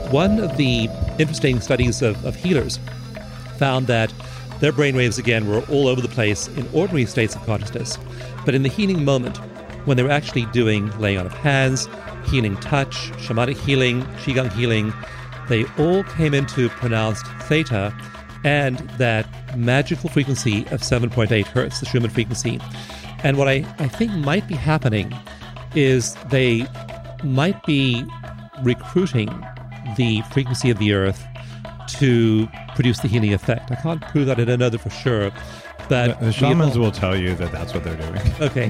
one of the interesting studies of healers found that their brainwaves, again, were all over the place in ordinary states of consciousness. But in the healing moment, when they were actually doing laying on of hands, healing touch, shamanic healing, qigong healing, they all came into pronounced theta and that magical frequency of 7.8 hertz, the Schumann frequency. And what I think might be happening is they might be recruiting the frequency of the earth to produce the healing effect. I can't prove that, I don't know that for sure. But the shamans will tell you that that's what they're doing. Okay.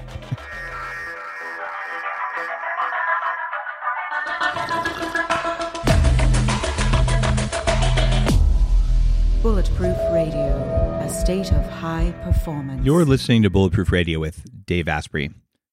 Bulletproof Radio, a state of high performance. You're listening to Bulletproof Radio with Dave Asprey.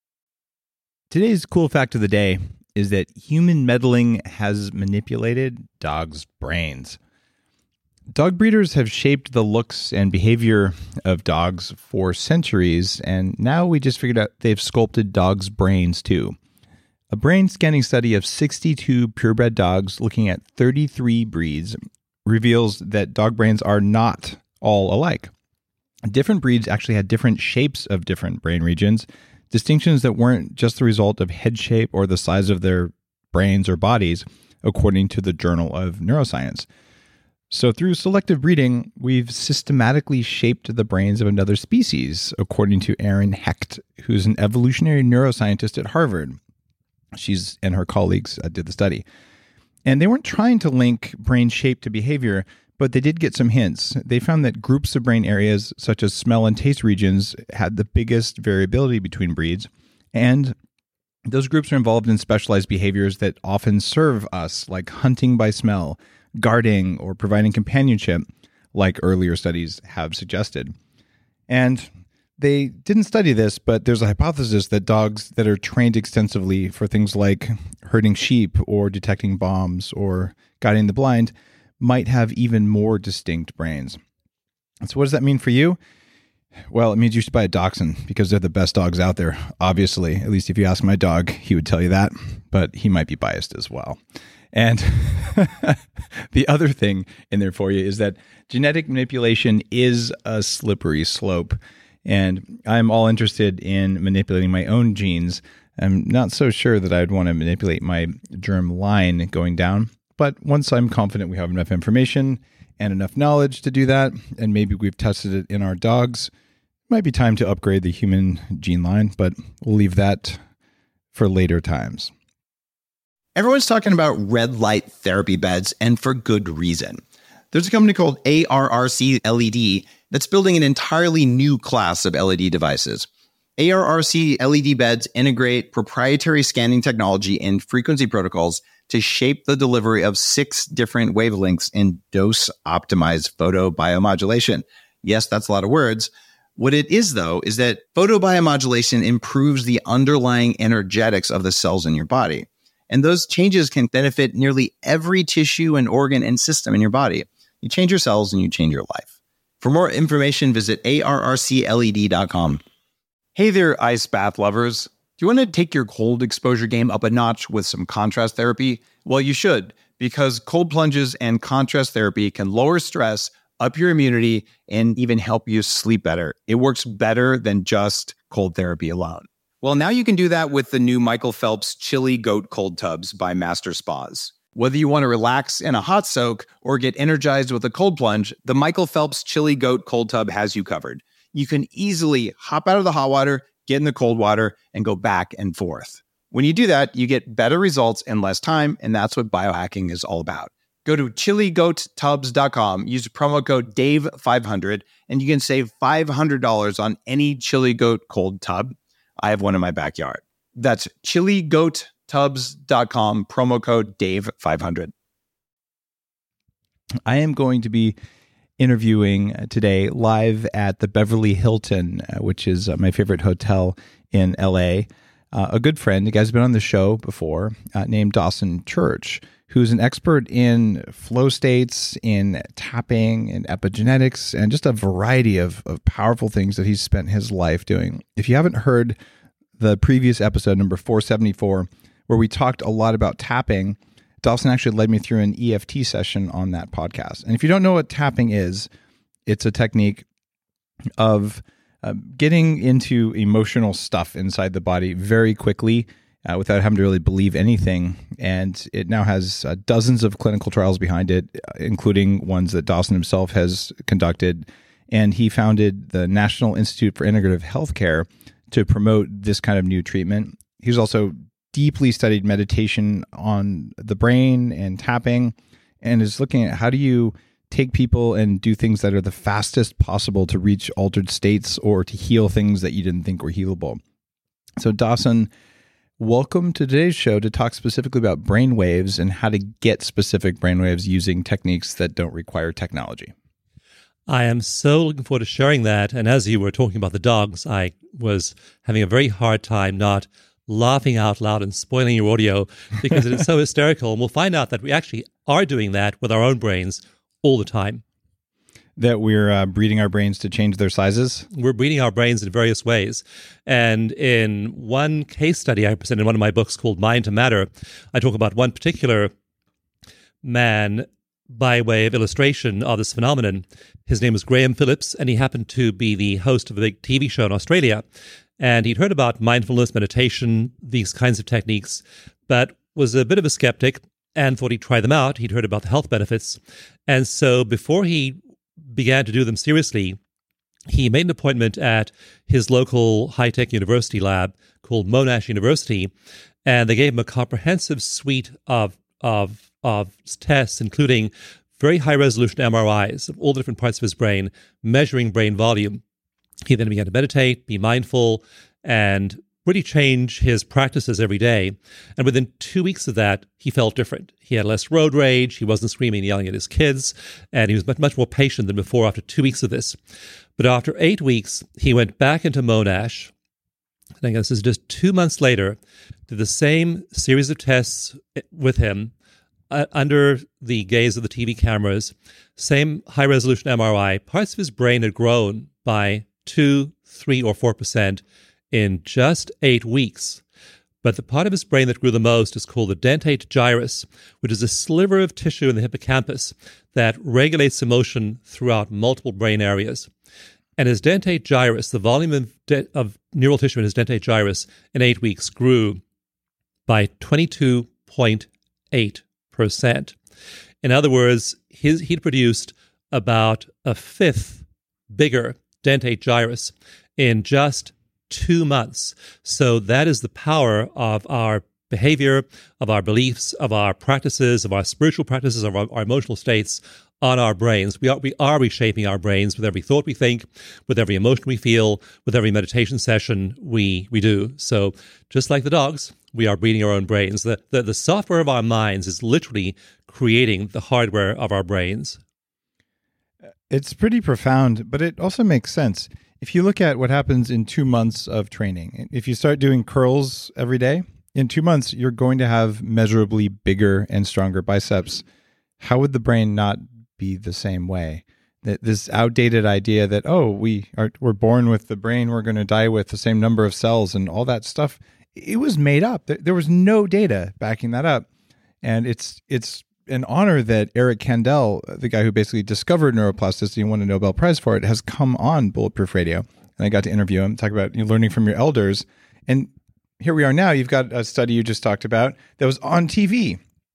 Today's cool fact of the day is that human meddling has manipulated dogs' brains. Dog breeders have shaped the looks and behavior of dogs for centuries, and now we just figured out they've sculpted dogs' brains too. A brain scanning study of 62 purebred dogs looking at 33 breeds reveals that dog brains are not all alike. Different breeds actually had different shapes of different brain regions, distinctions that weren't just the result of head shape or the size of their brains or bodies, according to the Journal of Neuroscience. So through selective breeding, we've systematically shaped the brains of another species, according to Erin Hecht, who's an evolutionary neuroscientist at Harvard. She's and her colleagues did the study. And they weren't trying to link brain shape to behavior, but they did get some hints. They found that groups of brain areas, such as smell and taste regions, had the biggest variability between breeds. And those groups are involved in specialized behaviors that often serve us, like hunting by smell, guarding, or providing companionship, like earlier studies have suggested. And they didn't study this, but there's a hypothesis that dogs that are trained extensively for things like herding sheep or detecting bombs or guiding the blind might have even more distinct brains. So what does that mean for you? Well, it means you should buy a dachshund because they're the best dogs out there, obviously. At least if you ask my dog, he would tell you that, but he might be biased as well. And the other thing in there for you is that genetic manipulation is a slippery slope. And I'm all interested in manipulating my own genes. I'm not so sure that I'd want to manipulate my germ line going down. But once I'm confident we have enough information and enough knowledge to do that, and maybe we've tested it in our dogs, it might be time to upgrade the human gene line, but we'll leave that for later times. Everyone's talking about red light therapy beds, and for good reason. There's a company called ARRC LED that's building an entirely new class of LED devices. ARRC LED beds integrate proprietary scanning technology and frequency protocols to shape the delivery of 6 different wavelengths in dose-optimized photobiomodulation. Yes, that's a lot of words. What it is, though, is that photobiomodulation improves the underlying energetics of the cells in your body. And those changes can benefit nearly every tissue and organ and system in your body. You change your cells and you change your life. For more information, visit arrcled.com. Hey there, ice bath lovers. Do you want to take your cold exposure game up a notch with some contrast therapy? Well, you should, because cold plunges and contrast therapy can lower stress, up your immunity, and even help you sleep better. It works better than just cold therapy alone. Well, now you can do that with the new Michael Phelps Chili Goat Cold Tubs by Master Spas. Whether you want to relax in a hot soak or get energized with a cold plunge, the Michael Phelps Chili Goat Cold Tub has you covered. You can easily hop out of the hot water, get in the cold water, and go back and forth. When you do that, you get better results in less time, and that's what biohacking is all about. Go to chiligoattubs.com, use promo code DAVE500, and you can save $500 on any Chili Goat Cold Tub. I have one in my backyard. That's chiligoattubs.com, promo code DAVE500. I am going to be interviewing today live at the Beverly Hilton, which is my favorite hotel in LA. A good friend, the guy's been on the show before, named Dawson Church, who's an expert in flow states, in tapping, and epigenetics, and just a variety of powerful things that he's spent his life doing. If you haven't heard the previous episode, number 474, where we talked a lot about tapping, Dawson actually led me through an EFT session on that podcast. And if you don't know what tapping is, it's a technique of getting into emotional stuff inside the body very quickly without having to really believe anything. And it now has dozens of clinical trials behind it, including ones that Dawson himself has conducted. And he founded the National Institute for Integrative Healthcare to promote this kind of new treatment. He's also deeply studied meditation on the brain and tapping, and is looking at how do you take people and do things that are the fastest possible to reach altered states or to heal things that you didn't think were healable. So Dawson, welcome to today's show to talk specifically about brainwaves and how to get specific brainwaves using techniques that don't require technology. I am so looking forward to sharing that. And as you were talking about the dogs, I was having a very hard time not laughing out loud and spoiling your audio because it is so hysterical. And we'll find out that we actually are doing that with our own brains all the time. That we're breeding our brains to change their sizes? We're breeding our brains in various ways. And in one case study I present in one of my books called Mind to Matter, I talk about one particular man by way of illustration of this phenomenon. His name was Graham Phillips, and he happened to be the host of a big TV show in Australia. And he'd heard about mindfulness, meditation, these kinds of techniques, but was a bit of a skeptic and thought he'd try them out. He'd heard about the health benefits. And so before he began to do them seriously, he made an appointment at his local high-tech university lab called Monash University, and they gave him a comprehensive suite of tests, including very high-resolution MRIs of all the different parts of his brain, measuring brain volume. He then began to meditate, be mindful, and really change his practices every day. And within 2 weeks of that, he felt different. He had less road rage, he wasn't screaming and yelling at his kids, and he was much more patient than before after 2 weeks of this. But after 8 weeks, he went back into Monash. I think this is just 2 months later, did the same series of tests with him under the gaze of the TV cameras, same high-resolution MRI. Parts of his brain had grown by 2, 3, or 4% in just 8 weeks. But the part of his brain that grew the most is called the dentate gyrus, which is a sliver of tissue in the hippocampus that regulates emotion throughout multiple brain areas. And his dentate gyrus, the volume of neural tissue in his dentate gyrus in 8 weeks grew by 22.8%. In other words, he'd produced about a fifth bigger dentate gyrus in just 2 months. So that is the power of our behavior, of our beliefs, of our practices, of our spiritual practices, of our emotional states on our brains. We are reshaping our brains with every thought we think, with every emotion we feel, with every meditation session we do. So just like the dogs, we are breeding our own brains. The software of our minds is literally creating the hardware of our brains. It's pretty profound, but it also makes sense. If you look at what happens in 2 months of training, if you start doing curls every day, in 2 months, you're going to have measurably bigger and stronger biceps. How would the brain not be the same way? That this outdated idea that, we're born with the brain, we're going to die with the same number of cells and all that stuff, it was made up. There was no data backing that up. And it's an honor that Eric Kandel, the guy who basically discovered neuroplasticity and won a Nobel Prize for it, has come on Bulletproof Radio. And I got to interview him, talk about learning from your elders. And here we are now. You've got a study you just talked about that was on TV.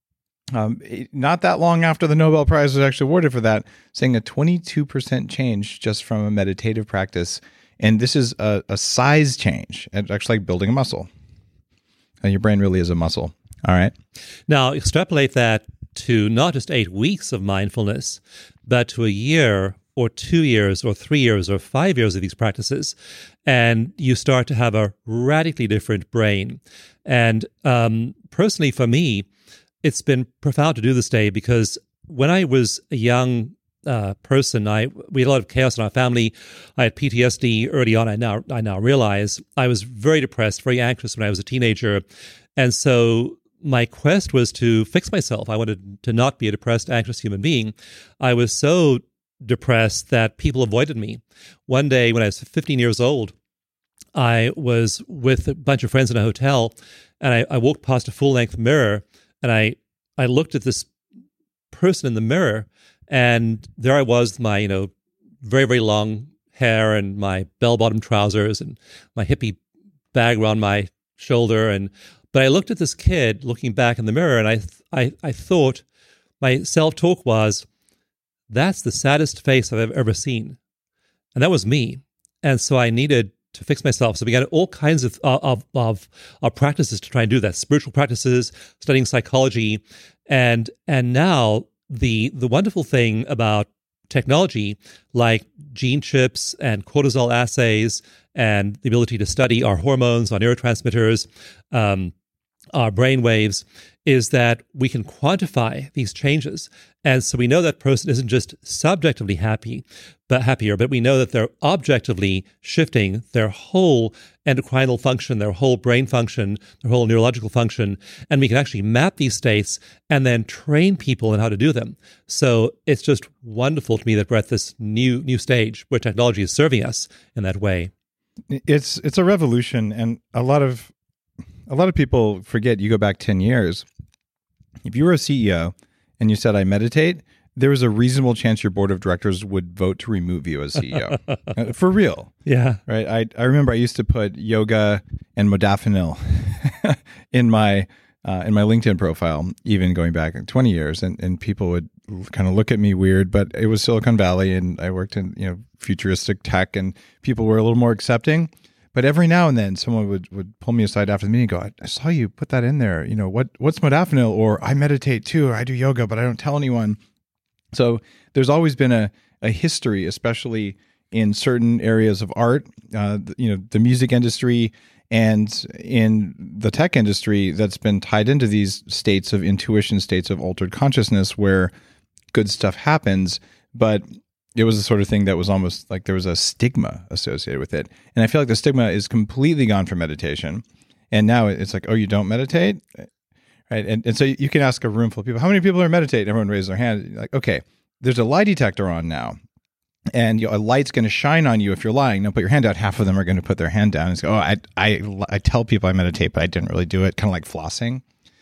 Not that long after the Nobel Prize was actually awarded for that, saying a 22% change just from a meditative practice. And this is a size change. It's actually like building a muscle. And your brain really is a muscle. All right. Now, extrapolate that to not just 8 weeks of mindfulness, but to a year or 2 years or 3 years or 5 years of these practices, and you start to have a radically different brain. And personally, for me, it's been profound to do this day because when I was a young person, we had a lot of chaos in our family. I had PTSD early on. I now realize I was very depressed, very anxious when I was a teenager, and so my quest was to fix myself. I wanted to not be a depressed, anxious human being. I was so depressed that people avoided me. One day when I was 15 years old, I was with a bunch of friends in a hotel, and I walked past a full-length mirror, and I I looked at this person in the mirror, and there I was, my, very, very long hair and my bell-bottom trousers and my hippie bag around my shoulder. But I looked at this kid looking back in the mirror, and I thought, my self-talk was, that's the saddest face I've ever seen. And that was me. And so I needed to fix myself. So I began all kinds of practices to try and do that, spiritual practices, studying psychology. And now the wonderful thing about technology, like gene chips and cortisol assays and the ability to study our hormones, our neurotransmitters, our brain waves, is that we can quantify these changes. And so we know that person isn't just subjectively happier, but we know that they're objectively shifting their whole endocrinal function, their whole brain function, their whole neurological function. And we can actually map these states and then train people in how to do them. So it's just wonderful to me that we're at this new stage where technology is serving us in that way. It's a revolution, and a lot of people forget. You go back 10 years. If you were a CEO and you said, I meditate, there was a reasonable chance your board of directors would vote to remove you as CEO. For real. Yeah. Right. I remember I used to put yoga and modafinil in my LinkedIn profile, even going back 20 years, and people would kind of look at me weird, but it was Silicon Valley, and I worked in futuristic tech, and people were a little more accepting. But every now and then, someone would pull me aside after the meeting and go, I saw you put that in there. What's modafinil? Or I meditate too, or I do yoga, but I don't tell anyone. So there's always been a history, especially in certain areas of art, the music industry and in the tech industry, that's been tied into these states of intuition, states of altered consciousness where good stuff happens, but it was the sort of thing that was almost like there was a stigma associated with it. And I feel like the stigma is completely gone from meditation. And now it's like, oh, you don't meditate? Right. And so you can ask a room full of people, how many people are meditating? Everyone raises their hand. You're like, okay, there's a lie detector on now. And a light's going to shine on you if you're lying. Now put your hand out. Half of them are going to put their hand down and say, oh, I tell people I meditate, but I didn't really do it. Kind of like flossing.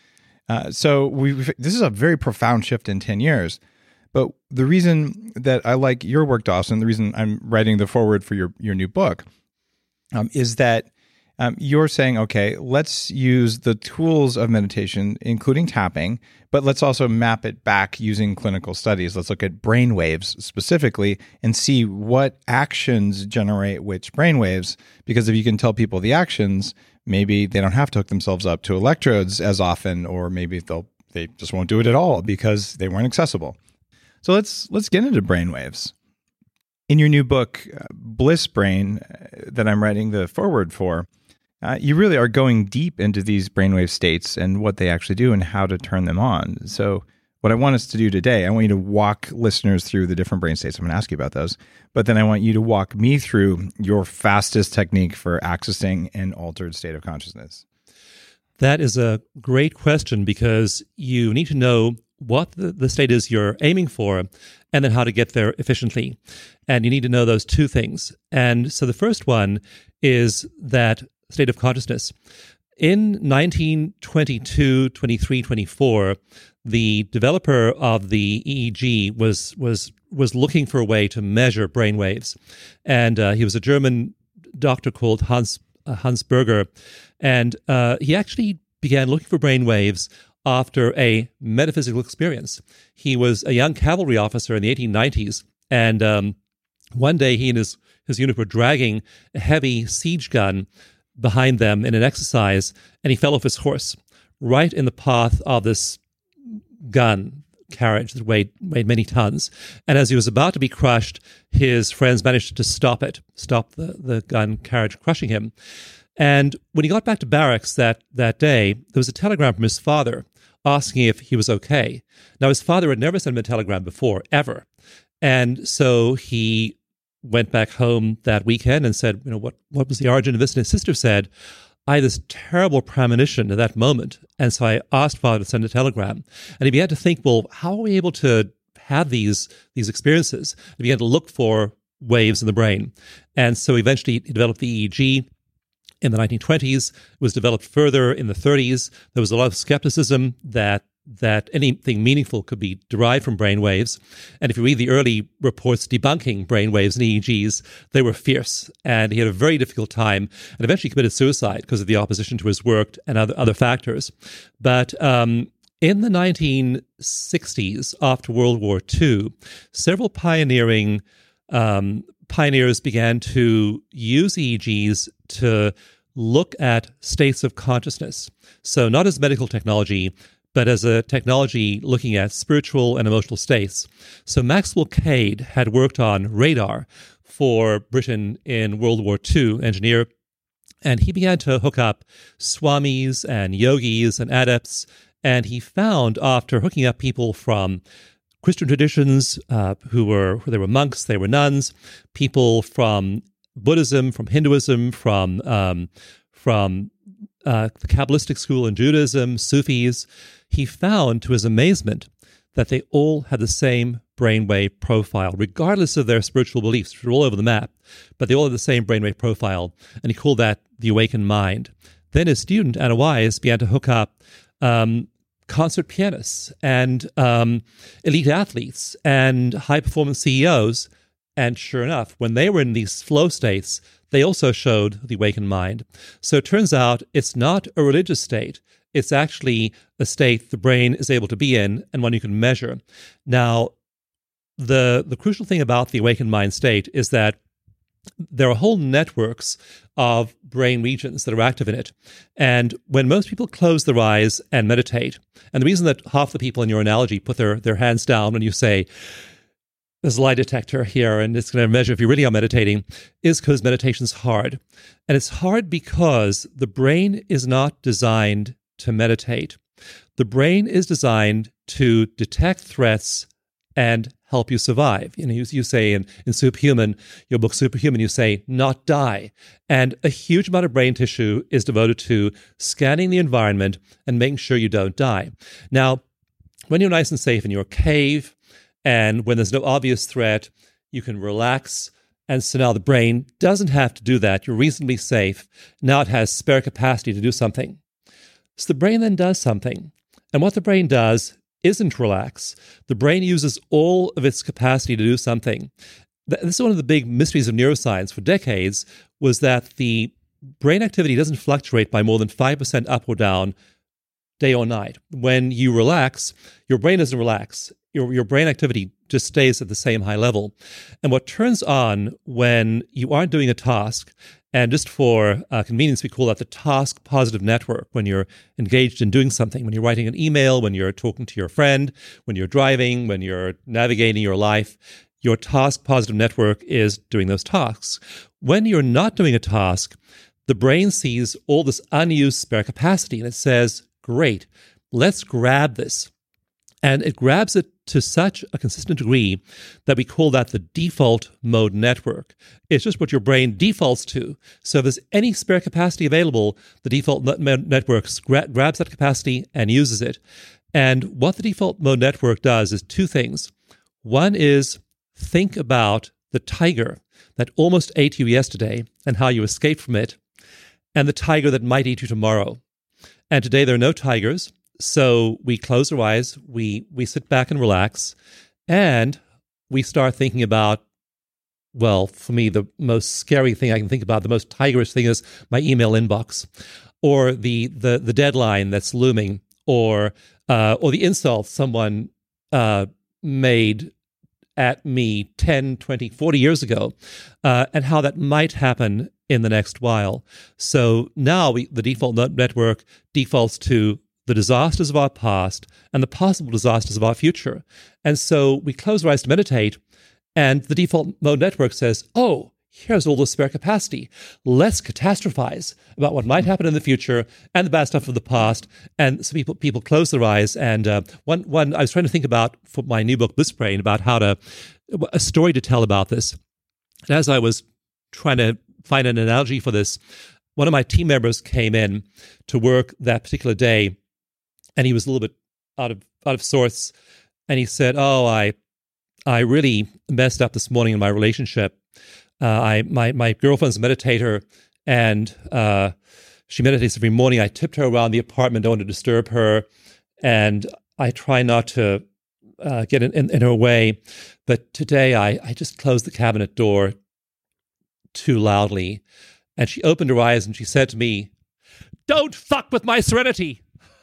So this is a very profound shift in 10 years. But the reason that I like your work, Dawson, the reason I'm writing the foreword for your new book is that you're saying, okay, let's use the tools of meditation, including tapping, but let's also map it back using clinical studies. Let's look at brain waves specifically and see what actions generate which brain waves. Because if you can tell people the actions, maybe they don't have to hook themselves up to electrodes as often, or maybe they just won't do it at all because they weren't accessible. So let's get into brainwaves. In your new book, Bliss Brain, that I'm writing the foreword for, you really are going deep into these brainwave states and what they actually do and how to turn them on. So what I want us to do today, I want you to walk listeners through the different brain states. I'm going to ask you about those. But then I want you to walk me through your fastest technique for accessing an altered state of consciousness. That is a great question, because you need to know what the state is you're aiming for, and then how to get there efficiently. And you need to know those two things. And so the first one is that state of consciousness. In 1922, 23, 24, the developer of the EEG was looking for a way to measure brain waves. And he was a German doctor called Hans Berger. And he actually began looking for brain waves after a metaphysical experience. He was a young cavalry officer in the 1890s, and one day he and his unit were dragging a heavy siege gun behind them in an exercise, and he fell off his horse right in the path of this gun carriage that weighed many tons. And as he was about to be crushed, his friends managed to stop the gun carriage crushing him. And when he got back to barracks that day, there was a telegram from his father asking if he was okay. Now, his father had never sent him a telegram before, ever. And so he went back home that weekend and said, what was the origin of this? And his sister said, I had this terrible premonition at that moment. And so I asked Father to send a telegram. And he began to think, well, how are we able to have these experiences? He began to look for waves in the brain. And so eventually he developed the EEG. In the 1920s, it was developed further in the 30s. There was a lot of skepticism that that anything meaningful could be derived from brainwaves. And if you read the early reports debunking brainwaves and EEGs, they were fierce. And he had a very difficult time and eventually committed suicide because of the opposition to his work and other factors. But in the 1960s, after World War II, several pioneers began to use EEGs to look at states of consciousness. So not as medical technology, but as a technology looking at spiritual and emotional states. So Maxwell Cade had worked on radar for Britain in World War II, engineer, and he began to hook up swamis and yogis and adepts, and he found, after hooking up people from Christian traditions, they were monks, they were nuns, people from Buddhism, from Hinduism, from the Kabbalistic school in Judaism, Sufis, he found, to his amazement, that they all had the same brainwave profile, regardless of their spiritual beliefs, which were all over the map, but they all had the same brainwave profile, and he called that the awakened mind. Then his student, Anna Wise, began to hook up concert pianists and elite athletes and high-performance CEOs, and sure enough, when they were in these flow states, they also showed the awakened mind. So it turns out it's not a religious state. It's actually a state the brain is able to be in and one you can measure. Now, the crucial thing about the awakened mind state is that there are whole networks of brain regions that are active in it. And when most people close their eyes and meditate, and the reason that half the people in your analogy put their hands down when you say, there's a lie detector here and it's going to measure if you really are meditating, is because meditation's hard. And it's hard because the brain is not designed to meditate. The brain is designed to detect threats and help you survive. You say in Superhuman, your book Superhuman, you say not die. And a huge amount of brain tissue is devoted to scanning the environment and making sure you don't die. Now, when you're nice and safe in your cave, and when there's no obvious threat, you can relax. And so now the brain doesn't have to do that. You're reasonably safe. Now it has spare capacity to do something. So the brain then does something. And what the brain does isn't relax. The brain uses all of its capacity to do something. This is one of the big mysteries of neuroscience for decades, was that the brain activity doesn't fluctuate by more than 5% up or down day or night. When you relax, your brain doesn't relax. Your brain activity just stays at the same high level. And what turns on when you aren't doing a task, and just for convenience, we call that the task positive network, when you're engaged in doing something, when you're writing an email, when you're talking to your friend, when you're driving, when you're navigating your life, your task positive network is doing those tasks. When you're not doing a task, the brain sees all this unused spare capacity and it says, great, let's grab this. And it grabs it to such a consistent degree that we call that the default mode network. It's just what your brain defaults to. So if there's any spare capacity available, the default network grabs that capacity and uses it. And what the default mode network does is two things. One is think about the tiger that almost ate you yesterday and how you escaped from it, and the tiger that might eat you tomorrow. And today there are no tigers. So we close our eyes, we sit back and relax, and we start thinking about, well, for me, the most scary thing I can think about, the most tigerish thing is my email inbox, or the deadline that's looming, or the insult someone made at me 10, 20, 40 years ago, and how that might happen in the next while. So now the default network defaults to the disasters of our past and the possible disasters of our future. And so we close our eyes to meditate, and the default mode network says, oh, here's all the spare capacity. Let's catastrophize about what might happen in the future and the bad stuff of the past. And so people close their eyes. And one I was trying to think about for my new book, Bliss Brain, about a story to tell about this. And as I was trying to find an analogy for this, one of my team members came in to work that particular day, and he was a little bit out of sorts. And he said, oh, I really messed up this morning in my relationship. My girlfriend's a meditator, and she meditates every morning. I tipped her around the apartment, don't want to disturb her. And I try not to get in her way. But today I just closed the cabinet door too loudly. And she opened her eyes and she said to me, "Don't fuck with my serenity."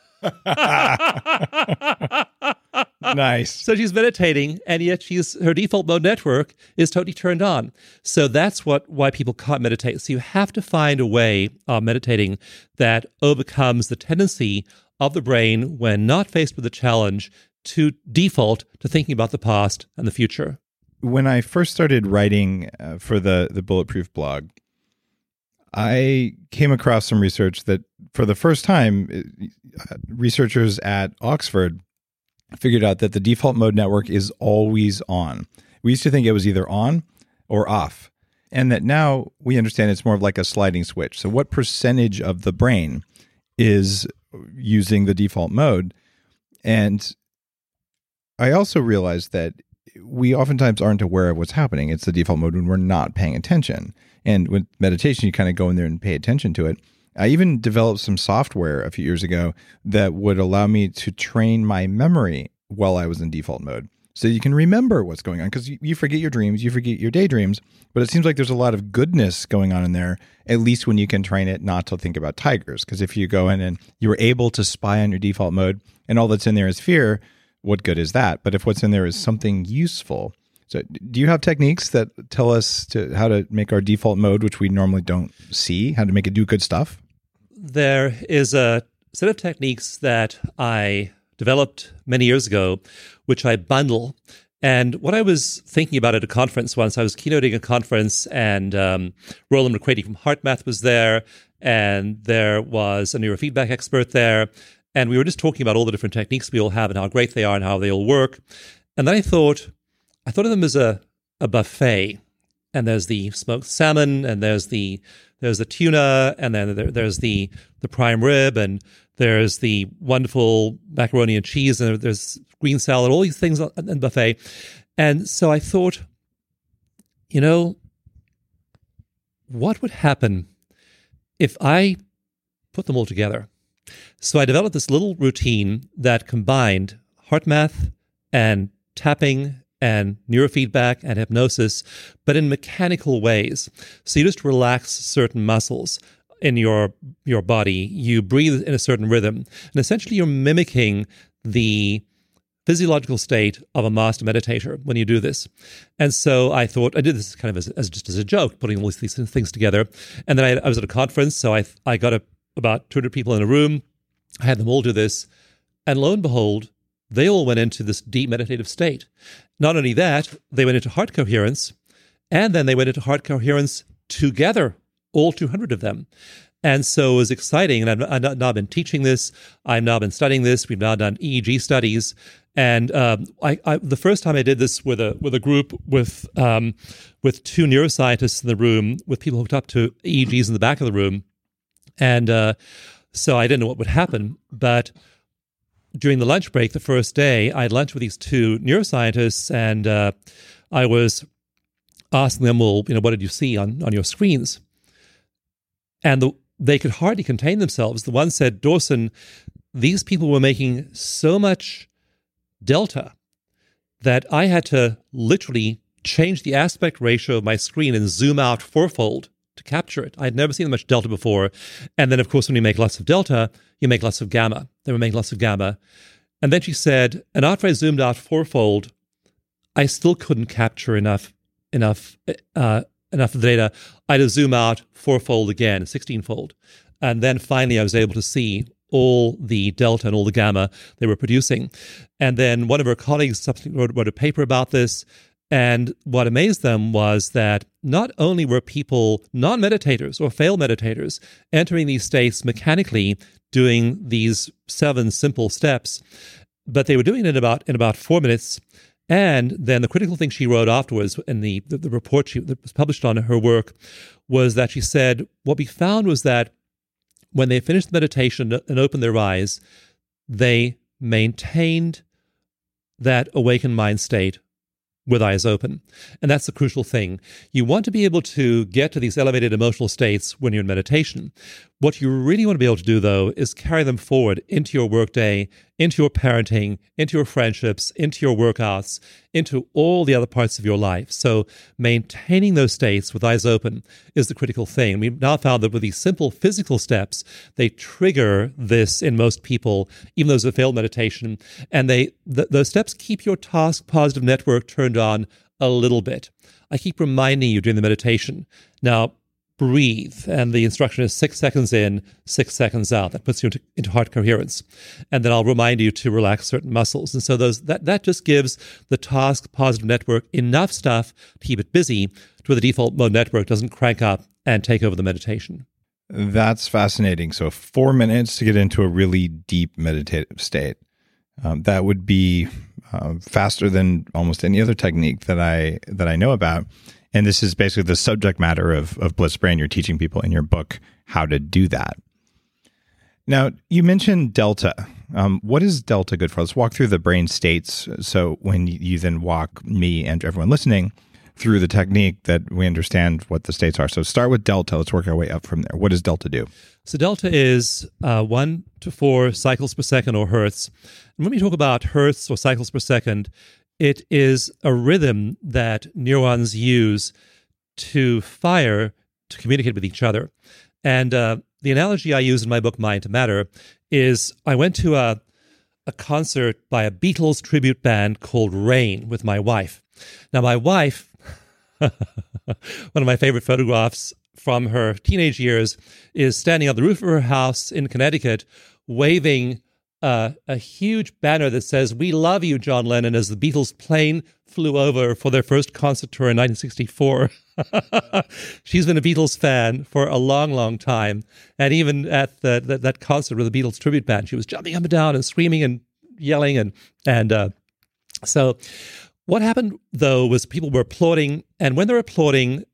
Nice. So she's meditating, and yet her default mode network is totally turned on. So that's why people can't meditate. So you have to find a way of meditating that overcomes the tendency of the brain, when not faced with a challenge, to default to thinking about the past and the future. When I first started writing for the Bulletproof blog, I came across some research that for the first time, researchers at Oxford figured out that the default mode network is always on. We used to think it was either on or off, and that now we understand it's more of like a sliding switch. So what percentage of the brain is using the default mode? And I also realized that we oftentimes aren't aware of what's happening. It's the default mode when we're not paying attention. And with meditation, you kind of go in there and pay attention to it. I even developed some software a few years ago that would allow me to train my memory while I was in default mode. So you can remember what's going on, because you forget your dreams, you forget your daydreams, but it seems like there's a lot of goodness going on in there, at least when you can train it not to think about tigers. Because if you go in and you were able to spy on your default mode and all that's in there is fear, what good is that? But if what's in there is something useful. So do you have techniques that tell us how to make our default mode, which we normally don't see, how to make it do good stuff? There is a set of techniques that I developed many years ago, which I bundle. And what I was thinking about at a conference once, I was keynoting a conference, and Roland McCready from HeartMath was there, and there was a neurofeedback expert there. And we were just talking about all the different techniques we all have and how great they are and how they all work. And then I thought of them as a buffet. And there's the smoked salmon, and there's the tuna, and then there's the prime rib, and there's the wonderful macaroni and cheese, and there's green salad, all these things in the buffet. And so I thought, what would happen if I put them all together? So I developed this little routine that combined HeartMath and tapping and neurofeedback and hypnosis, but in mechanical ways. So you just relax certain muscles in your body. You breathe in a certain rhythm, and essentially you're mimicking the physiological state of a master meditator when you do this. And so I thought, I did this kind of as a joke, putting all these things together. And then I was at a conference, so I got about 200 people in a room. I had them all do this, and lo and behold, they all went into this deep meditative state. Not only that, they went into heart coherence, and then they went into heart coherence together, all 200 of them. And so it was exciting, and I've now been teaching this. I've now been studying this. We've now done EEG studies. And the first time I did this with a group with 2 neuroscientists in the room, with people hooked up to EEGs in the back of the room. And so I didn't know what would happen, but during the lunch break the first day, I had lunch with these 2 neuroscientists, and I was asking them, well, what did you see on your screens? And they could hardly contain themselves. The one said, Dawson, these people were making so much delta that I had to literally change the aspect ratio of my screen and zoom out 4-fold to capture it. I had never seen that much delta before. And then, of course, when you make lots of delta, you make lots of gamma. They were making lots of gamma. And then she said, and after I zoomed out 4-fold, I still couldn't capture enough of the data. I had to zoom out 4-fold again, 16-fold. And then finally I was able to see all the delta and all the gamma they were producing. And then one of her colleagues subsequently wrote a paper about this. And what amazed them was that not only were people, non-meditators or failed meditators, entering these states mechanically, doing these 7 simple steps, but they were doing it in about 4 minutes. And then the critical thing she wrote afterwards in the report that was published on her work was that she said, what we found was that when they finished the meditation and opened their eyes, they maintained that awakened mind state with eyes open. And that's the crucial thing. You want to be able to get to these elevated emotional states when you're in meditation. What you really want to be able to do, though, is carry them forward into your workday, into your parenting, into your friendships, into your workouts, into all the other parts of your life. So maintaining those states with eyes open is the critical thing. We've now found that with these simple physical steps, they trigger this in most people, even those who have failed meditation. And those steps keep your task positive network turned on a little bit. I keep reminding you during the meditation. Now, breathe, and the instruction is 6 seconds in, 6 seconds out. That puts you into heart coherence. And then I'll remind you to relax certain muscles. And so that just gives the task positive network enough stuff to keep it busy to where the default mode network doesn't crank up and take over the meditation. That's fascinating. So 4 minutes to get into a really deep meditative state. That would be faster than almost any other technique that I know about. And this is basically the subject matter of Bliss Brain. You're teaching people in your book how to do that. Now, you mentioned Delta. What is Delta good for? Let's walk through the brain states. So when you then walk me and everyone listening through the technique, that we understand what the states are. So start with Delta. Let's work our way up from there. What does Delta do? So Delta is 1 to 4 cycles per second, or hertz. And when we talk about hertz or cycles per second, it is a rhythm that neurons use to fire to communicate with each other. And the analogy I use in my book, Mind to Matter, is I went to a concert by a Beatles tribute band called Rain with my wife. Now, my wife, one of my favorite photographs from her teenage years, is standing on the roof of her house in Connecticut, waving a huge banner that says, "We love you, John Lennon," as the Beatles plane flew over for their first concert tour in 1964. She's been a Beatles fan for a long, long time. And even at that concert with the Beatles tribute band, she was jumping up and down and screaming and yelling. So what happened, though, was people were applauding. And when they're applauding,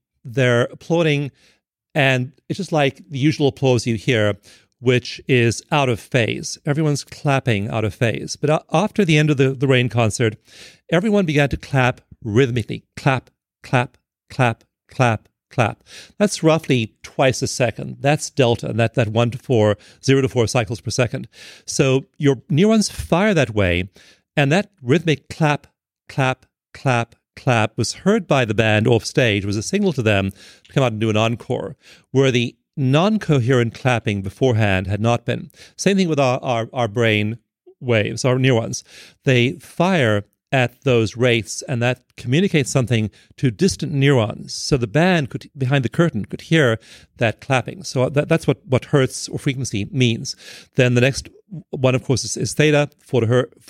and it's just like the usual applause you hear, which is out of phase. Everyone's clapping out of phase. But after the end of the Rain concert, everyone began to clap rhythmically. Clap, clap, clap, clap, clap. That's roughly twice a second. That's Delta, that 1 to 4, 0 to 4 cycles per second. So your neurons fire that way, and that rhythmic clap, clap, clap, clap was heard by the band off stage, was a signal to them to come out and do an encore, where the non-coherent clapping beforehand had not been. Same thing with our brain waves, our neurons. They fire at those rates, and that communicates something to distant neurons. So the band behind the curtain could hear that clapping. So that's what hertz or frequency means. Then the next one, of course, is theta, 4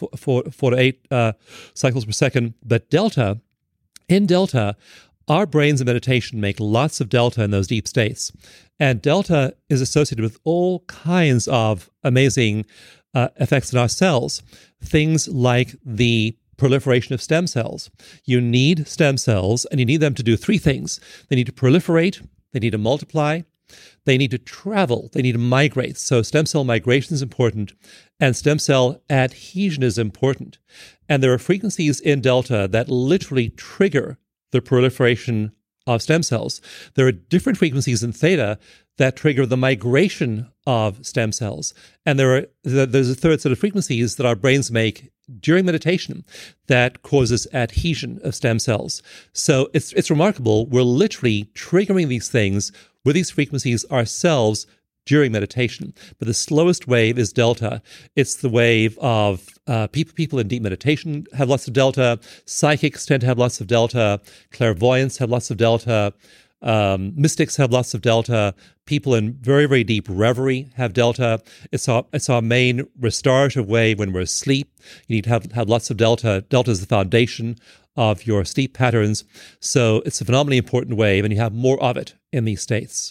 to 8 cycles per second. But delta, in delta, our brains in meditation make lots of delta in those deep states. And delta is associated with all kinds of amazing effects in our cells. Things like the proliferation of stem cells. You need stem cells, and you need them to do 3 things. They need to proliferate, they need to multiply, they need to travel, they need to migrate. So stem cell migration is important, and stem cell adhesion is important. And there are frequencies in delta that literally trigger the proliferation of stem cells. There are different frequencies in theta that trigger the migration of stem cells. And there's a third set of frequencies that our brains make during meditation that causes adhesion of stem cells. So it's remarkable. We're literally triggering these things with these frequencies ourselves during meditation. But the slowest wave is delta. It's the wave of people in deep meditation have lots of delta. Psychics tend to have lots of delta. Clairvoyants have lots of delta. Mystics have lots of delta. People in very, very deep reverie have delta. It's our main restorative wave when we're asleep. You need to have lots of delta. Delta is the foundation of your sleep patterns. So it's a phenomenally important wave, and you have more of it in these states.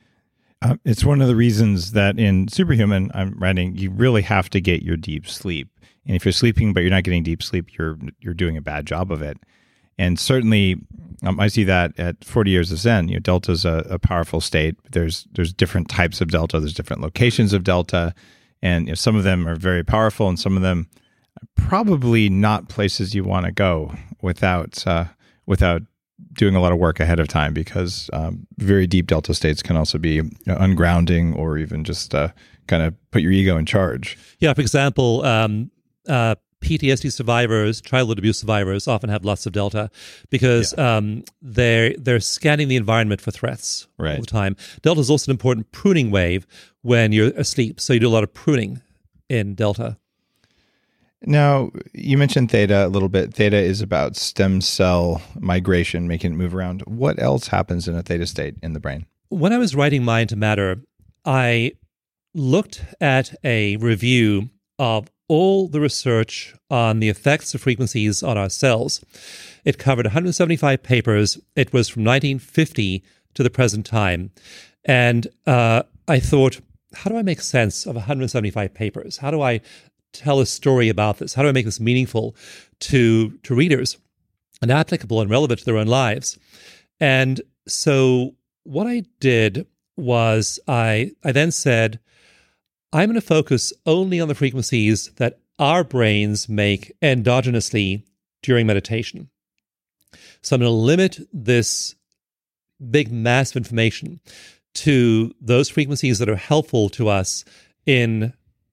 It's one of the reasons that in Superhuman, I'm writing, you really have to get your deep sleep. And if you're sleeping but you're not getting deep sleep, you're doing a bad job of it. And certainly, I see that at 40 years of Zen. Delta is a powerful state. There's different types of delta. There's different locations of delta, and some of them are very powerful, and some of them are probably not places you want to go without doing a lot of work ahead of time, because very deep delta states can also be ungrounding, or even just kind of put your ego in charge. Yeah, for example, PTSD survivors, childhood abuse survivors, often have lots of delta because they're scanning the environment for threats all the time. Delta is also an important pruning wave when you're asleep, so you do a lot of pruning in delta. Now, you mentioned theta a little bit. Theta is about stem cell migration, making it move around. What else happens in a theta state in the brain? When I was writing Mind to Matter, I looked at a review of all the research on the effects of frequencies on our cells. It covered 175 papers. It was from 1950 to the present time. And I thought, how do I make sense of 175 papers? How do I tell a story about this? How do I make this meaningful to readers and applicable and relevant to their own lives? And so what I did was I then said, I'm going to focus only on the frequencies that our brains make endogenously during meditation. So I'm going to limit this big mass of information to those frequencies that are helpful to us in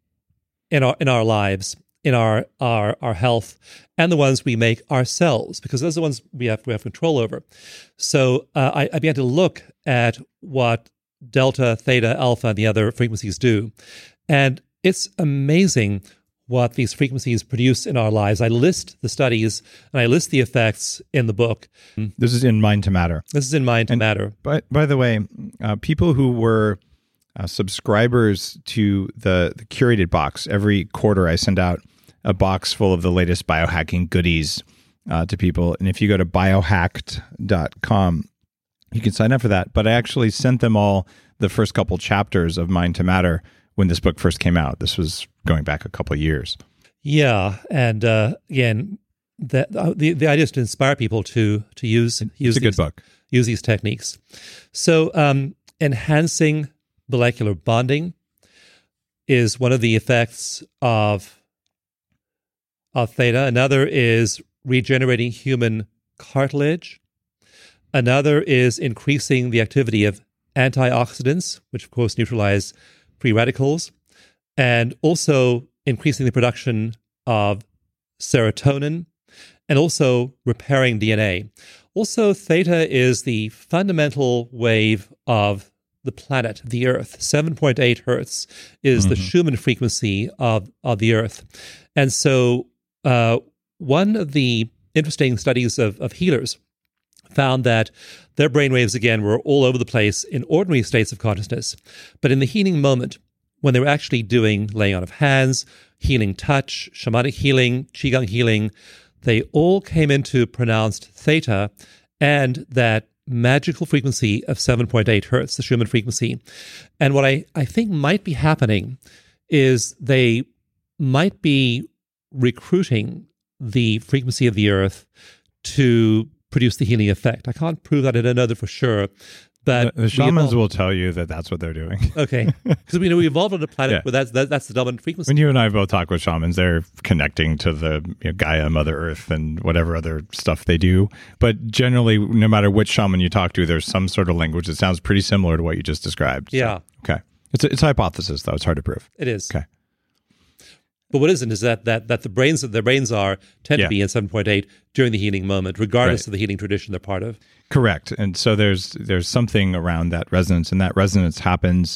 our lives, in our health, and the ones we make ourselves, because those are the ones we have control over. So I began to look at what delta, theta, alpha, and the other frequencies do. And it's amazing what these frequencies produce in our lives. I list the studies and I list the effects in the book. This is in Mind to Matter. This is in Mind to Matter. By the way, people who were subscribers to the curated box, every quarter I send out a box full of the latest biohacking goodies to people. And if you go to biohacked.com, you can sign up for that. But I actually sent them all the first couple chapters of Mind to Matter when this book first came out. This was going back a couple of years. Yeah, and again, the idea is to inspire people to use it's a good book. Use these techniques. So enhancing molecular bonding is one of the effects of theta. Another is regenerating human cartilage. Another is increasing the activity of antioxidants, which of course neutralize free radicals, and also increasing the production of serotonin, and also repairing DNA. Also, theta is the fundamental wave of the planet, the Earth. 7.8 hertz is the Schumann frequency of the Earth. And so one of the interesting studies of healers found that their brainwaves, again, were all over the place in ordinary states of consciousness. But in the healing moment, when they were actually doing laying on of hands, healing touch, shamanic healing, qigong healing, they all came into pronounced theta and that magical frequency of 7.8 hertz, the Schumann frequency. And what I think might be happening is they might be recruiting the frequency of the Earth to produce the healing effect. I can't prove that. I don't know that for sure. But the shamans will tell you that that's what they're doing. Okay. Because we evolved on a planet where that's the dominant frequency. When you and I both talk with shamans, they're connecting to the Gaia, Mother Earth, and whatever other stuff they do. But generally, no matter which shaman you talk to, there's some sort of language that sounds pretty similar to what you just described. So, yeah. Okay. It's a hypothesis, though. It's hard to prove. It is. Okay. But what isn't is that the brains tend to be in 7.8 during the healing moment, regardless of the healing tradition they're part of. Correct. And so there's something around that resonance, and that resonance happens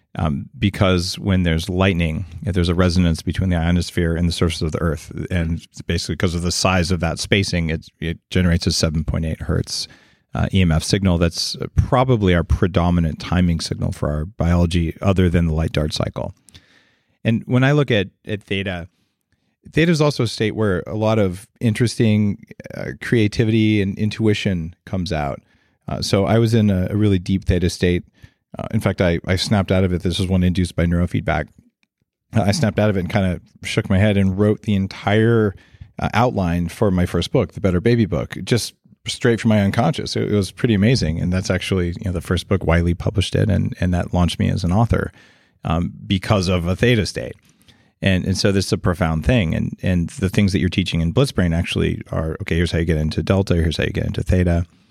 because when there's lightning, there's a resonance between the ionosphere and the surface of the Earth. And basically because of the size of that spacing, it generates a 7.8 hertz EMF signal that's probably our predominant timing signal for our biology other than the light dart cycle. And when I look at theta, theta is also a state where a lot of interesting creativity and intuition comes out. So I was in a really deep theta state. In fact, I snapped out of it. This was one induced by neurofeedback. I snapped out of it and kind of shook my head and wrote the entire outline for my first book, the Better Baby book, just straight from my unconscious. It was pretty amazing. And that's actually the first book. Wiley published it, and that launched me as an author. Because of a theta state. And so this is a profound thing. And the things that you're teaching in Blitzbrain actually are, okay, here's how you get into delta, here's how you get into theta.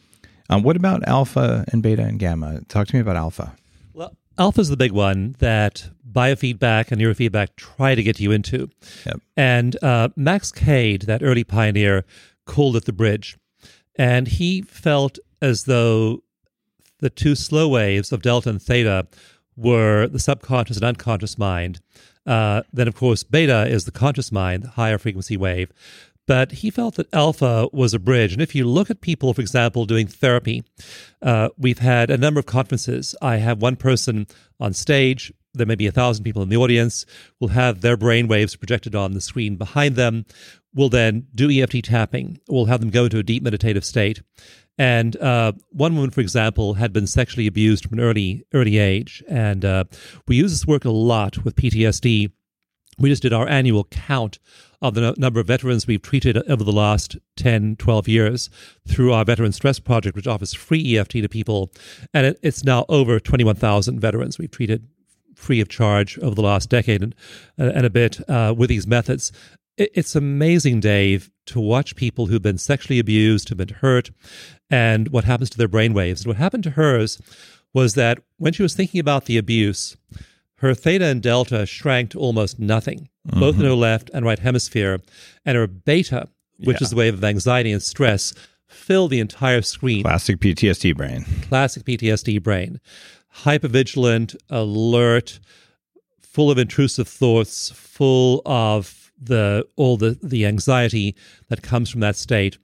What about alpha and beta and gamma? Talk to me about alpha. Well, alpha is the big one that biofeedback and neurofeedback try to get you into. Yep. And Max Cade, that early pioneer, called it the bridge. And he felt as though the two slow waves of delta and theta were the subconscious and unconscious mind. Then, of course, beta is the conscious mind, the higher frequency wave. But he felt that alpha was a bridge. And if you look at people, for example, doing therapy, we've had a number of conferences. I have one person on stage. There may be 1,000 people in the audience. We'll have their brain waves projected on the screen behind them. We'll then do EFT tapping. We'll have them go into a deep meditative state. And one woman, for example, had been sexually abused from an early age. And we use this work a lot with PTSD. We just did our annual count of the number of veterans we've treated over the last 10, 12 years through our Veteran Stress Project, which offers free EFT to people. And it's now over 21,000 veterans we've treated free of charge over the last decade and a bit with these methods. It's amazing, Dave, to watch people who've been sexually abused, who've been hurt, and what happens to their brainwaves. And what happened to hers was that when she was thinking about the abuse, her theta and delta shrank to almost nothing, both in her left and right hemisphere, and her beta, which is the wave of anxiety and stress, filled the entire screen. Classic PTSD brain. Classic PTSD brain. Hypervigilant, alert, full of intrusive thoughts, full of all the anxiety that comes from that state.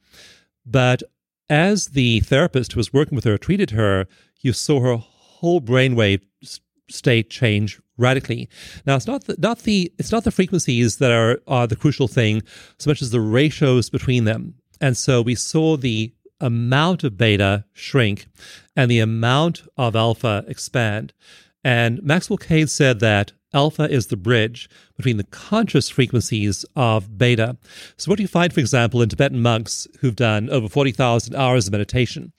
But as the therapist who was working with her treated her, you saw her whole brainwave state change radically. Now, it's not the frequencies that are the crucial thing, so much as the ratios between them. And so we saw the amount of beta shrink and the amount of alpha expand. And Maxwell Cade said that alpha is the bridge between the conscious frequencies of beta. So what do you find, for example, in Tibetan monks who've done over 40,000 hours of meditation?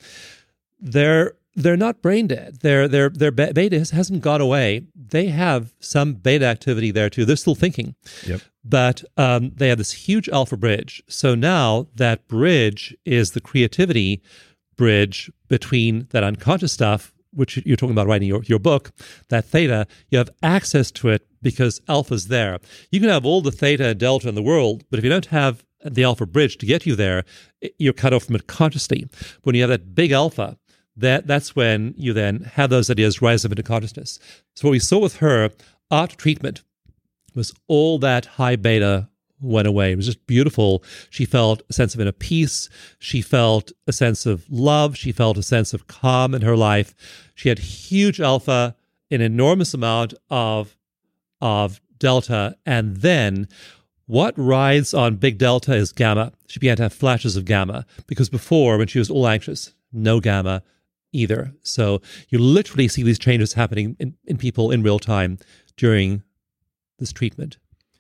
They're not brain dead. Their beta hasn't gone away. They have some beta activity there too. They're still thinking. Yep. But they have this huge alpha bridge. So now that bridge is the creativity bridge between that unconscious stuff, which you're talking about writing your book, that theta, you have access to it because alpha's there. You can have all the theta and delta in the world, but if you don't have the alpha bridge to get you there, you're cut off from it consciously. When you have that big alpha, that's when you then have those ideas rise up into consciousness. So what we saw with her after treatment was all that high beta went away. It was just beautiful. She felt a sense of inner peace. She felt a sense of love. She felt a sense of calm in her life. She had huge alpha, an enormous amount of delta, and then what rides on big delta is gamma. She began to have flashes of gamma because before, when she was all anxious, no gamma either. So you literally see these changes happening in people in real time during this treatment.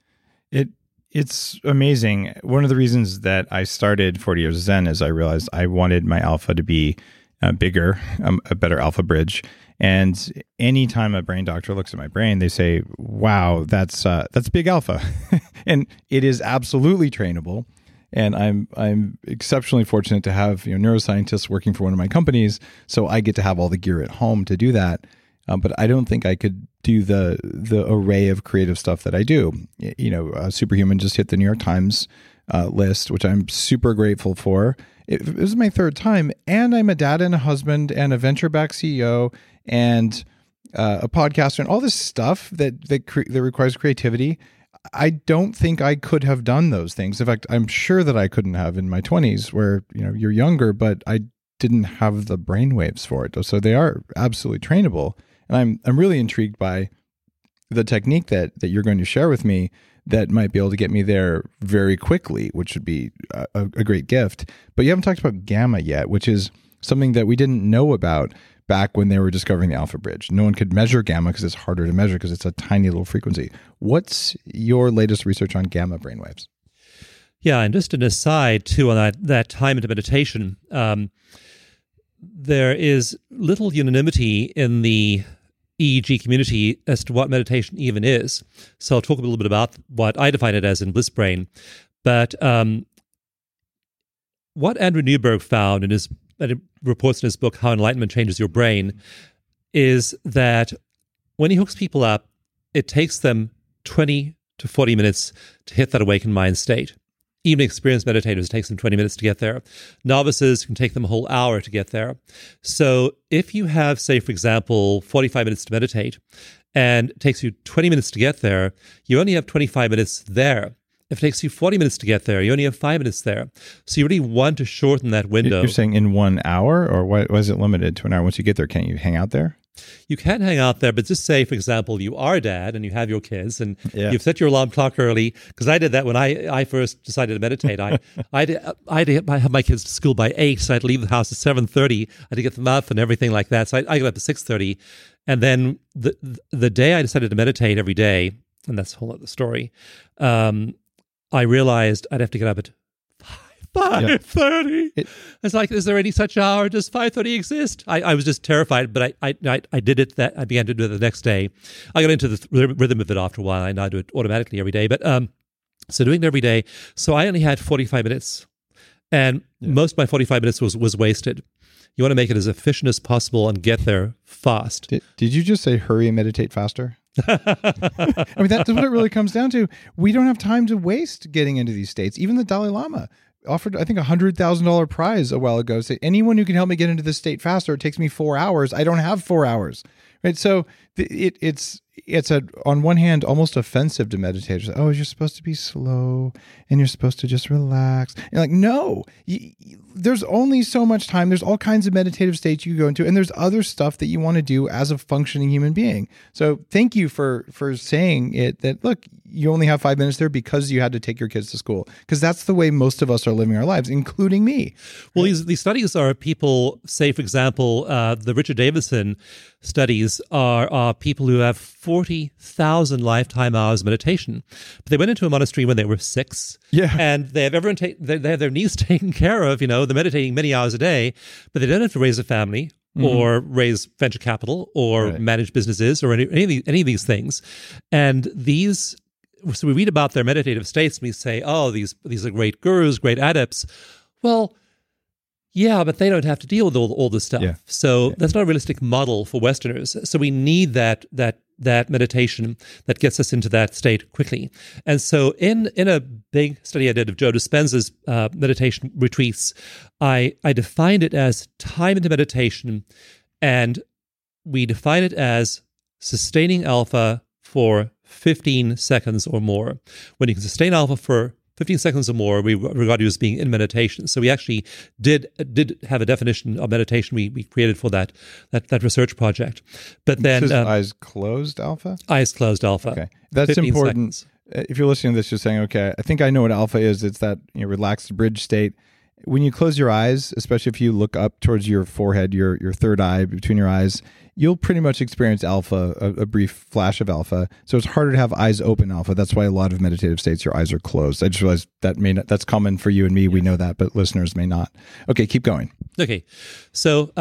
It's amazing. One of the reasons that I started 40 Years of Zen is I realized I wanted my alpha to be bigger, a better alpha bridge. And anytime a brain doctor looks at my brain, they say, wow, that's big alpha. And it is absolutely trainable. And I'm exceptionally fortunate to have neuroscientists working for one of my companies, so I get to have all the gear at home to do that. But I don't think I could do the array of creative stuff that I do. Superhuman just hit the New York Times list, which I'm super grateful for. It was my third time, and I'm a dad and a husband and a venture-backed CEO and a podcaster and all this stuff that requires creativity. I don't think I could have done those things. In fact, I'm sure that I couldn't have in my 20s where you're younger, but I didn't have the brainwaves for it. So they are absolutely trainable. And I'm really intrigued by the technique that you're going to share with me that might be able to get me there very quickly, which would be a great gift. But you haven't talked about gamma yet, which is something that we didn't know about back when they were discovering the alpha bridge. No one could measure gamma because it's harder to measure because it's a tiny little frequency. What's your latest research on gamma brainwaves? Yeah, and just an aside too on that time into meditation, there is little unanimity in the EEG community as to what meditation even is. So I'll talk a little bit about what I define it as in Bliss Brain. But what Andrew Newberg found in his it reports in his book, How Enlightenment Changes Your Brain, is that when he hooks people up, it takes them 20 to 40 minutes to hit that awakened mind state. Even experienced meditators, it takes them 20 minutes to get there. Novices can take them a whole hour to get there. So if you have, say, for example, 45 minutes to meditate, and it takes you 20 minutes to get there, you only have 25 minutes there. If it takes you 40 minutes to get there, you only have 5 minutes there. So you really want to shorten that window. You're saying in 1 hour, or why is it limited to an hour? Once you get there, can't you hang out there? You can hang out there, but just say, for example, you are a dad and you have your kids and you've set your alarm clock early. Because I did that when I first decided to meditate. I have my kids to school by 8, so I had to leave the house at 7:30. I had to get them up and everything like that. So I got up at 6:30. And then the day I decided to meditate every day, and that's a whole other story, I realized I'd have to get up at 5:30. It's like, is there any such hour? Does 5:30 exist? I was just terrified, but I did it. I began to do it the next day. I got into the rhythm of it after a while. I now do it automatically every day. But so doing it every day. So I only had 45 minutes, and most of my 45 minutes was wasted. You want to make it as efficient as possible and get there fast. Did you just say hurry and meditate faster? I mean, that's what it really comes down to. We don't have time to waste getting into these states. Even the Dalai Lama offered, I think, $100,000 prize a while ago. Say, anyone who can help me get into this state faster, it takes me 4 hours. I don't have 4 hours. Right. So it's on one hand almost offensive to meditators. Oh, you're supposed to be slow and you're supposed to just relax. And like, no, there's only so much time. There's all kinds of meditative states you go into, and there's other stuff that you want to do as a functioning human being. So thank you for saying it, that look, you only have 5 minutes there because you had to take your kids to school, because that's the way most of us are living our lives, including me. Well, these studies are people, say, for example, the Richard Davidson studies are people who have 40,000 lifetime hours of meditation. But they went into a monastery when they were 6. Yeah. And they have everyone they have their needs taken care of, they're meditating many hours a day, but they don't have to raise a family or raise venture capital or manage businesses or any of these things. And so we read about their meditative states and we say, oh, these are great gurus, great adepts. Well, yeah, but they don't have to deal with all this stuff. Yeah. So that's not a realistic model for Westerners. So we need that meditation that gets us into that state quickly. And so in a big study I did of Joe Dispenza's meditation retreats, I defined it as time into meditation, and we define it as sustaining alpha for 15 seconds or more. When you can sustain alpha for 15 seconds or more, we regard you as being in meditation. So we actually did have a definition of meditation we created for that research project. But then this is eyes closed alpha? Eyes closed alpha. Okay. That's important. Seconds. If you're listening to this, you're saying, okay, I think I know what alpha is. It's that relaxed bridge state. When you close your eyes, especially if you look up towards your forehead, your third eye between your eyes, you'll pretty much experience alpha, a brief flash of alpha. So it's harder to have eyes open alpha. That's why a lot of meditative states, your eyes are closed. I just realized that's common for you and me. We know that, but listeners may not. Okay, keep going. Okay. So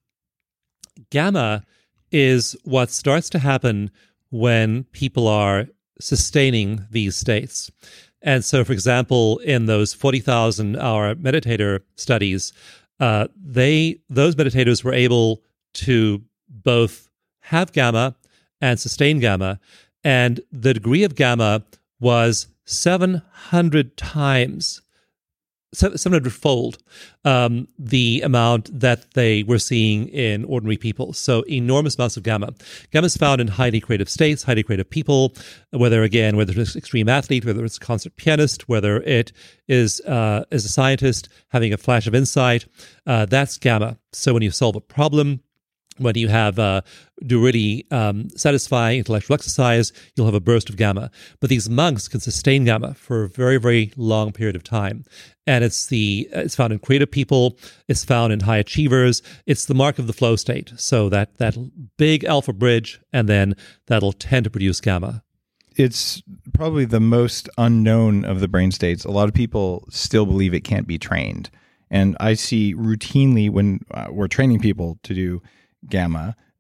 gamma is what starts to happen when people are sustaining these states. And so, for example, in those 40,000-hour meditator studies, those meditators were able to both have gamma and sustain gamma, and the degree of gamma was 700 times, 700-fold the amount that they were seeing in ordinary people. So enormous amounts of gamma. Gamma is found in highly creative states, highly creative people, whether it's an extreme athlete, whether it's a concert pianist, whether it is a scientist having a flash of insight, that's gamma. So when you solve a problem, when you do really satisfying intellectual exercise, you'll have a burst of gamma. But these monks can sustain gamma for a very, very long period of time. And it's found in creative people. It's found in high achievers. It's the mark of the flow state. So that big alpha bridge, and then that'll tend to produce gamma. It's probably the most unknown of the brain states. A lot of people still believe it can't be trained. And I see routinely when we're training people to do gamma,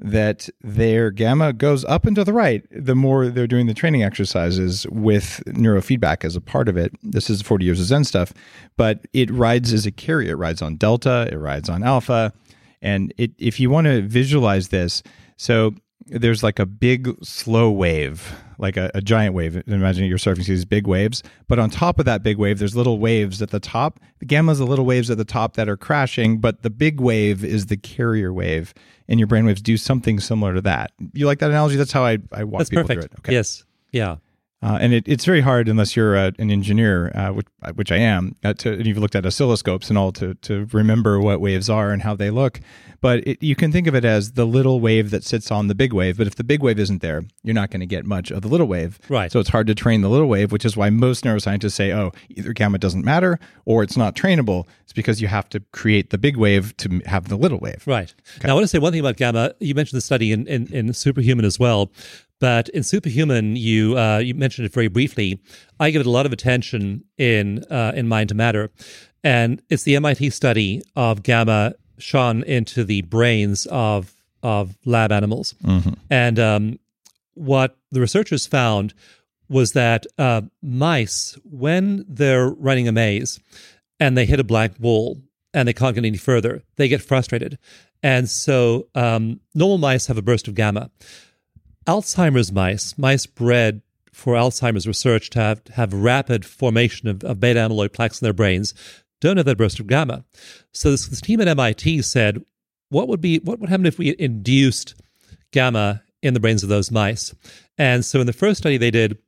that their gamma goes up and to the right the more they're doing the training exercises with neurofeedback as a part of it. This is 40 years of Zen stuff, but it rides as a carrier. It rides on delta, it rides on alpha. And if you want to visualize this, so there's like a big slow wave, like a giant wave. Imagine you're surfing these big waves, but on top of that big wave, there's little waves at the top. The gamma is the little waves at the top that are crashing, but the big wave is the carrier wave, and your brainwaves do something similar to that. You like that analogy? That's how I walk That's people perfect. through it. Okay. Yes. Yeah. And it's very hard unless you're an engineer, which I am, and you've looked at oscilloscopes and all to remember what waves are and how they look. But you can think of it as the little wave that sits on the big wave. But if the big wave isn't there, you're not going to get much of the little wave. Right. So it's hard to train the little wave, which is why most neuroscientists say, oh, either gamma doesn't matter or it's not trainable. It's because you have to create the big wave to have the little wave. Right. Okay. Now, I want to say one thing about gamma. You mentioned the study in Superhuman as well. But in Superhuman, you mentioned it very briefly. I give it a lot of attention in Mind to Matter, and it's the MIT study of gamma shone into the brains of lab animals. Mm-hmm. And what the researchers found was that mice, when they're running a maze and they hit a blank wall and they can't get any further, they get frustrated. And so normal mice have a burst of gamma. Alzheimer's mice bred for Alzheimer's research to have rapid formation of beta amyloid plaques in their brains, don't have that burst of gamma. So this team at MIT said, what would happen if we induced gamma in the brains of those mice? And so in the first study they did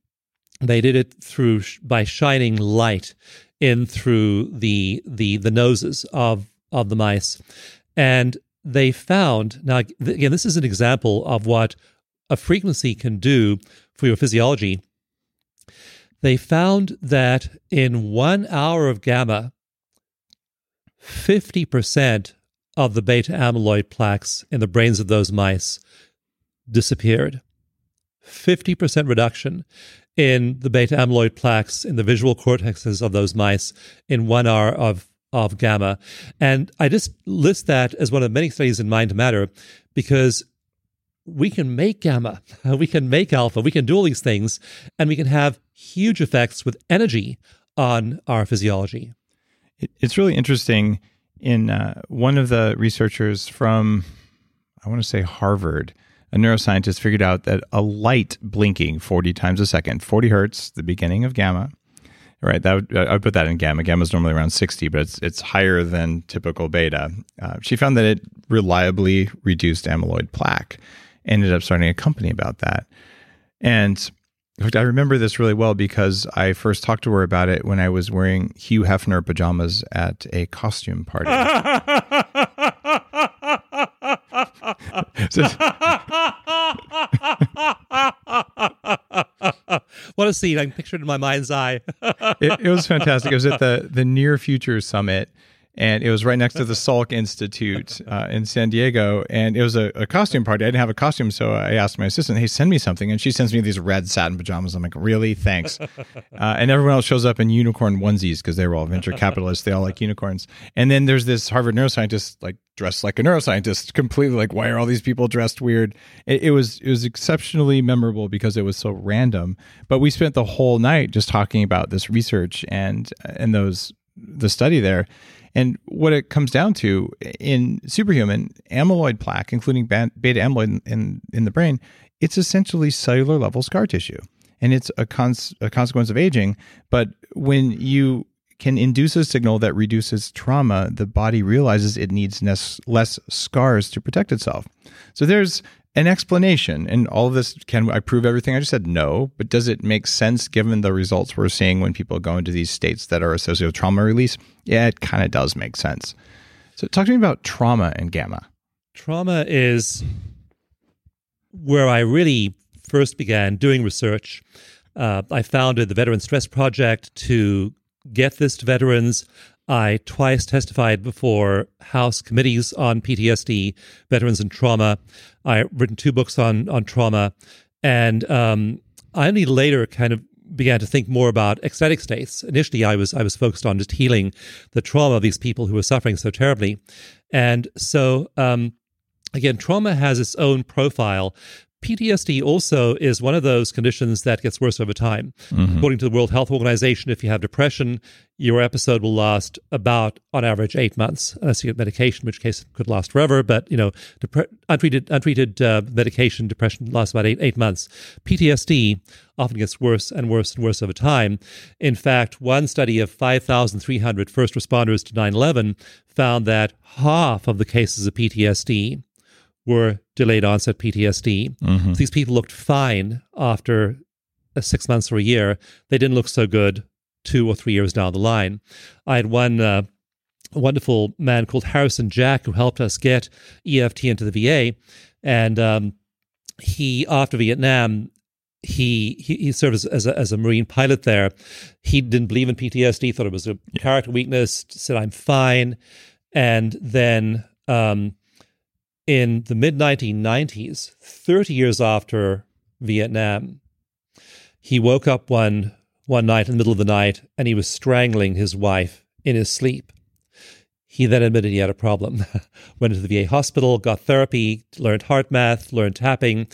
it by shining light in through the noses of the mice, and they found, now again, this is an example of what a frequency can do for your physiology. They found that in 1 hour of gamma, 50% of the beta amyloid plaques in the brains of those mice disappeared. 50% reduction in the beta amyloid plaques in the visual cortexes of those mice in 1 hour of gamma. And I just list that as one of many studies in Mind to Matter because we can make gamma, we can make alpha, we can do all these things, and we can have huge effects with energy on our physiology. It's really interesting. In one of the researchers from, I want to say Harvard, a neuroscientist figured out that a light blinking 40 times a second, 40 hertz, the beginning of gamma, right? I would put that in gamma. Gamma is normally around 60, but it's higher than typical beta. She found that it reliably reduced amyloid plaque. Ended up starting a company about that. And in fact, I remember this really well because I first talked to her about it when I was wearing Hugh Hefner pajamas at a costume party. What a scene. I can picture it in my mind's eye. It was fantastic. It was at the Near Future Summit. And it was right next to the Salk Institute in San Diego. And it was a costume party. I didn't have a costume, so I asked my assistant, hey, send me something. And she sends me these red satin pajamas. I'm like, really? Thanks. And everyone else shows up in unicorn onesies because they were all venture capitalists. They all like unicorns. And then there's this Harvard neuroscientist, like dressed like a neuroscientist, completely like, why are all these people dressed weird? It was exceptionally memorable because it was so random. But we spent the whole night just talking about this research and the study there. And what it comes down to in Superhuman, amyloid plaque, including beta amyloid in the brain, it's essentially cellular level scar tissue. And it's a consequence of aging. But when you can induce a signal that reduces trauma, the body realizes it needs less scars to protect itself. So there's an explanation. And all of this, can I prove everything I just said? No. But does it make sense given the results we're seeing when people go into these states that are associated with trauma release? Yeah, it kind of does make sense. So talk to me about trauma and gamma. Trauma is where I really first began doing research. I founded the Veteran Stress Project to get this to veterans. I twice testified before House committees on PTSD, veterans and trauma. I've written 2 books on trauma. And I only later kind of began to think more about ecstatic states. Initially, I was focused on just healing the trauma of these people who were suffering so terribly. And so Again, trauma has its own profile. PTSD also is one of those conditions that gets worse over time. According to the World Health Organization, if you have depression, your episode will last about, on average, 8 months, unless you get medication, in which case it could last forever. But, untreated medication, depression lasts about eight months. PTSD often gets worse and worse and worse over time. In fact, one study of 5,300 first responders to 9/11 found that half of the cases of PTSD were delayed onset PTSD. So these people looked fine after 6 months or a year. They didn't look so good 2 or 3 years down the line. I had one wonderful man called Harrison Jack who helped us get EFT into the VA. And he, after Vietnam, he served as a Marine pilot there. He didn't believe in PTSD, thought it was a character weakness, said, I'm fine. And then in the mid-1990s, 30 years after Vietnam, he woke up one night in the middle of the night and he was strangling his wife in his sleep. He then admitted he had a problem. Went into the VA hospital, got therapy, learned heart math, learned tapping.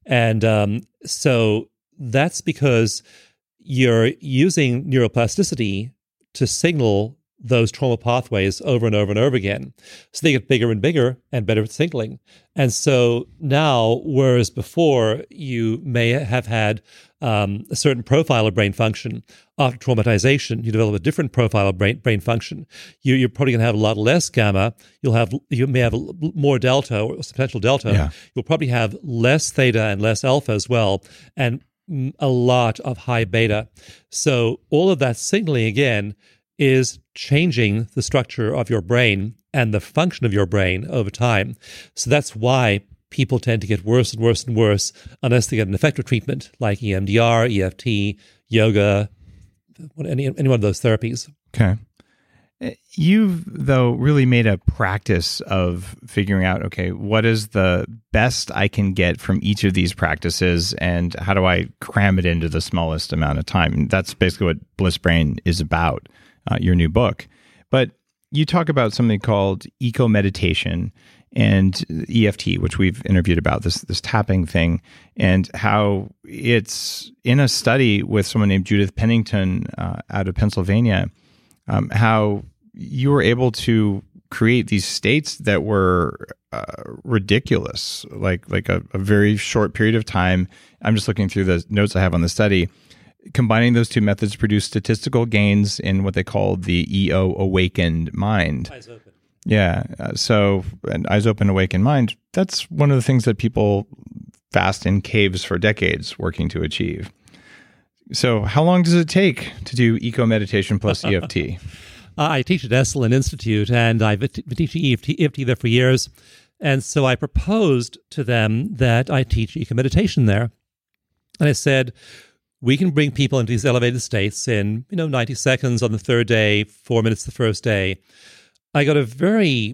And so that's because you're using neuroplasticity to signal those trauma pathways over and over and over again. So they get bigger and bigger and better at signaling. And so now, whereas before you may have had a certain profile of brain function, after traumatization, you develop a different profile of brain function. You're probably going to have a lot less gamma. You may have more delta or substantial delta. Yeah. You'll probably have less theta and less alpha as well, and a lot of high beta. So all of that signaling again is changing the structure of your brain and the function of your brain over time. So that's why people tend to get worse and worse and worse unless they get an effective treatment like EMDR, EFT, yoga, any one of those therapies. Okay. You've, though, really made a practice of figuring out, okay, what is the best I can get from each of these practices and how do I cram it into the smallest amount of time? And that's basically what Bliss Brain is about. Your new book. But you talk about something called eco meditation and EFT, which we've interviewed about, this tapping thing, and how it's in a study with someone named Judith Pennington out of Pennsylvania, how you were able to create these states that were ridiculous, like a very short period of time. I'm just looking through the notes I have on the study. Combining those two methods produced statistical gains in what they call the EO awakened mind. Eyes open. Yeah. So an eyes open, awakened mind, that's one of the things that people fast in caves for decades working to achieve. So how long does it take to do eco meditation plus EFT? I teach at Esalen Institute, and I've been teaching EFT there for years. And so I proposed to them that I teach eco meditation there. And I said, we can bring people into these elevated states in, 90 seconds on the third day, 4 minutes the first day. I got a very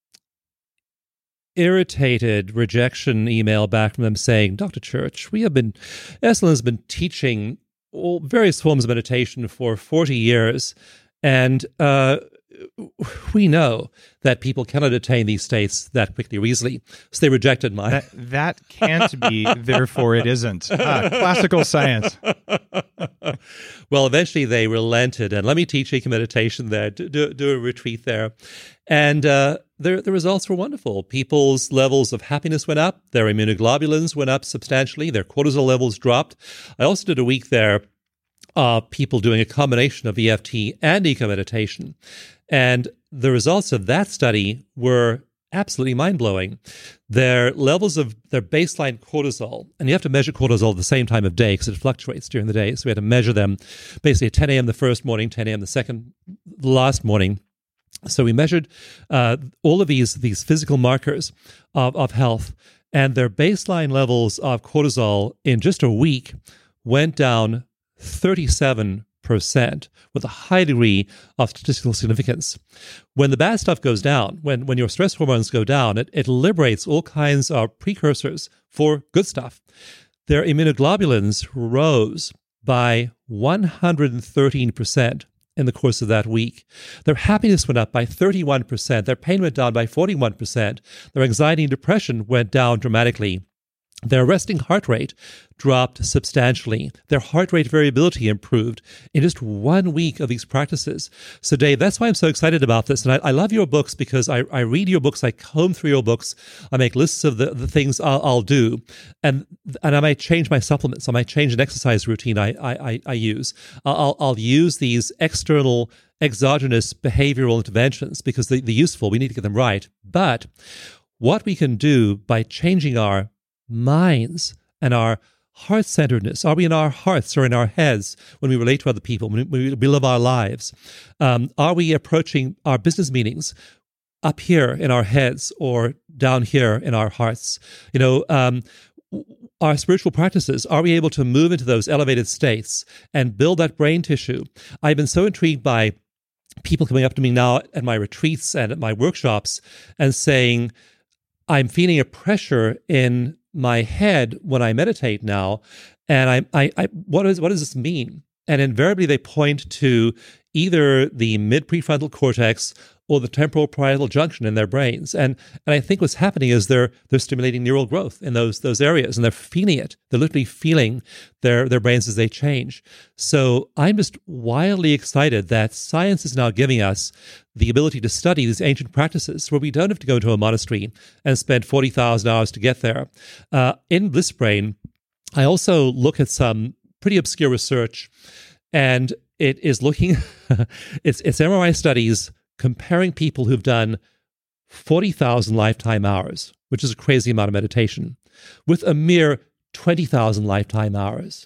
irritated rejection email back from them saying, Dr. Church, Esalen has been teaching all various forms of meditation for 40 years, and we know that people cannot attain these states that quickly or easily. So they rejected mine. That can't be, therefore it isn't. Classical science. Well, eventually they relented and let me teach eco meditation there, do a retreat there. And the results were wonderful. People's levels of happiness went up. Their immunoglobulins went up substantially. Their cortisol levels dropped. I also did a week there, people doing a combination of EFT and eco meditation. And the results of that study were absolutely mind-blowing. Their levels of their baseline cortisol, and you have to measure cortisol at the same time of day because it fluctuates during the day. So we had to measure them basically at 10 a.m. the first morning, 10 a.m. the last morning. So we measured all of these physical markers of health, and their baseline levels of cortisol in just a week went down 37% with a high degree of statistical significance. When the bad stuff goes down, when your stress hormones go down, it liberates all kinds of precursors for good stuff. Their immunoglobulins rose by 113% in the course of that week. Their happiness went up by 31%. Their pain went down by 41%. Their anxiety and depression went down dramatically. Their resting heart rate dropped substantially. Their heart rate variability improved in just 1 week of these practices. So, Dave, that's why I'm so excited about this. And I love your books because I read your books, I comb through your books, I make lists of the things I'll do, and I might change my supplements. I might change an exercise routine I use. I'll use these external exogenous behavioral interventions because they're useful. We need to get them right. But what we can do by changing our minds and our heart-centeredness. Are we in our hearts or in our heads when we relate to other people, when we live our lives? Are we approaching our business meetings up here in our heads or down here in our hearts? Our spiritual practices, are we able to move into those elevated states and build that brain tissue? I've been so intrigued by people coming up to me now at my retreats and at my workshops and saying, I'm feeling a pressure in my head when I meditate now, and what does this mean? And invariably they point to either the mid-prefrontal cortex or the temporal parietal junction in their brains. And I think what's happening is they're stimulating neural growth in those areas, and they're feeling it. They're literally feeling their brains as they change. So I'm just wildly excited that science is now giving us the ability to study these ancient practices where we don't have to go to a monastery and spend 40,000 hours to get there. In Bliss Brain, I also look at some pretty obscure research, and it is looking, it's MRI studies comparing people who've done 40,000 lifetime hours, which is a crazy amount of meditation, with a mere 20,000 lifetime hours.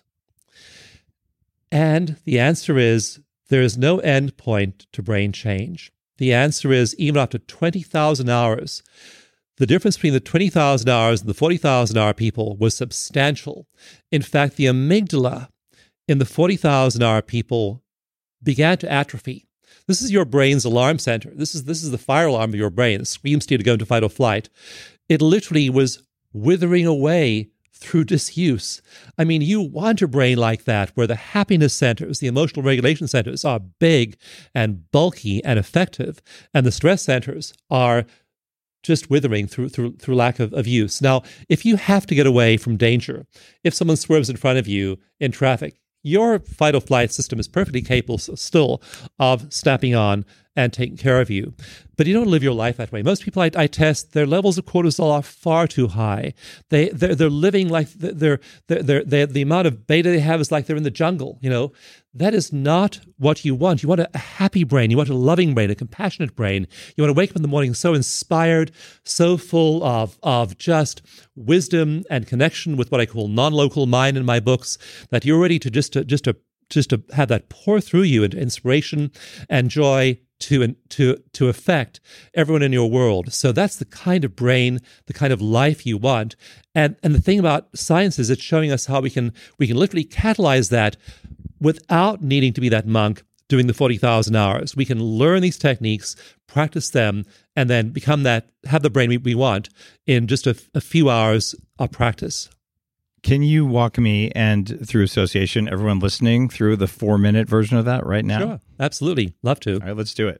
And the answer is there is no end point to brain change. The answer is even after 20,000 hours, the difference between the 20,000 hours and the 40,000 hour people was substantial. In fact, the amygdala in the 40,000 hour people began to atrophy. This is your brain's alarm center. This is the fire alarm of your brain. It screams to you to go into fight or flight. It literally was withering away through disuse. I mean, you want a brain like that where the happiness centers, the emotional regulation centers are big and bulky and effective, and the stress centers are just withering through lack of use. Now, if you have to get away from danger, if someone swerves in front of you in traffic, your fight or flight system is perfectly capable still of snapping on and taking care of you. But you don't live your life that way. Most people I test, their levels of cortisol are far too high. They're living like the amount of beta they have is like they're in the jungle. That is not what you want. You want a happy brain. You want a loving brain, a compassionate brain. You want to wake up in the morning so inspired, so full of just wisdom and connection with what I call non-local mind in my books, that you're ready to just to have that pour through you into inspiration and joy to affect everyone in your world. So that's the kind of brain, the kind of life you want. And the thing about science is it's showing us how we can literally catalyze that without needing to be that monk doing the 40,000 hours. We can learn these techniques, practice them, and then have the brain we want in just a few hours of practice. Can you walk me and, through association, everyone listening, through the 4-minute version of that right now? Sure, absolutely. Love to. All right, let's do it.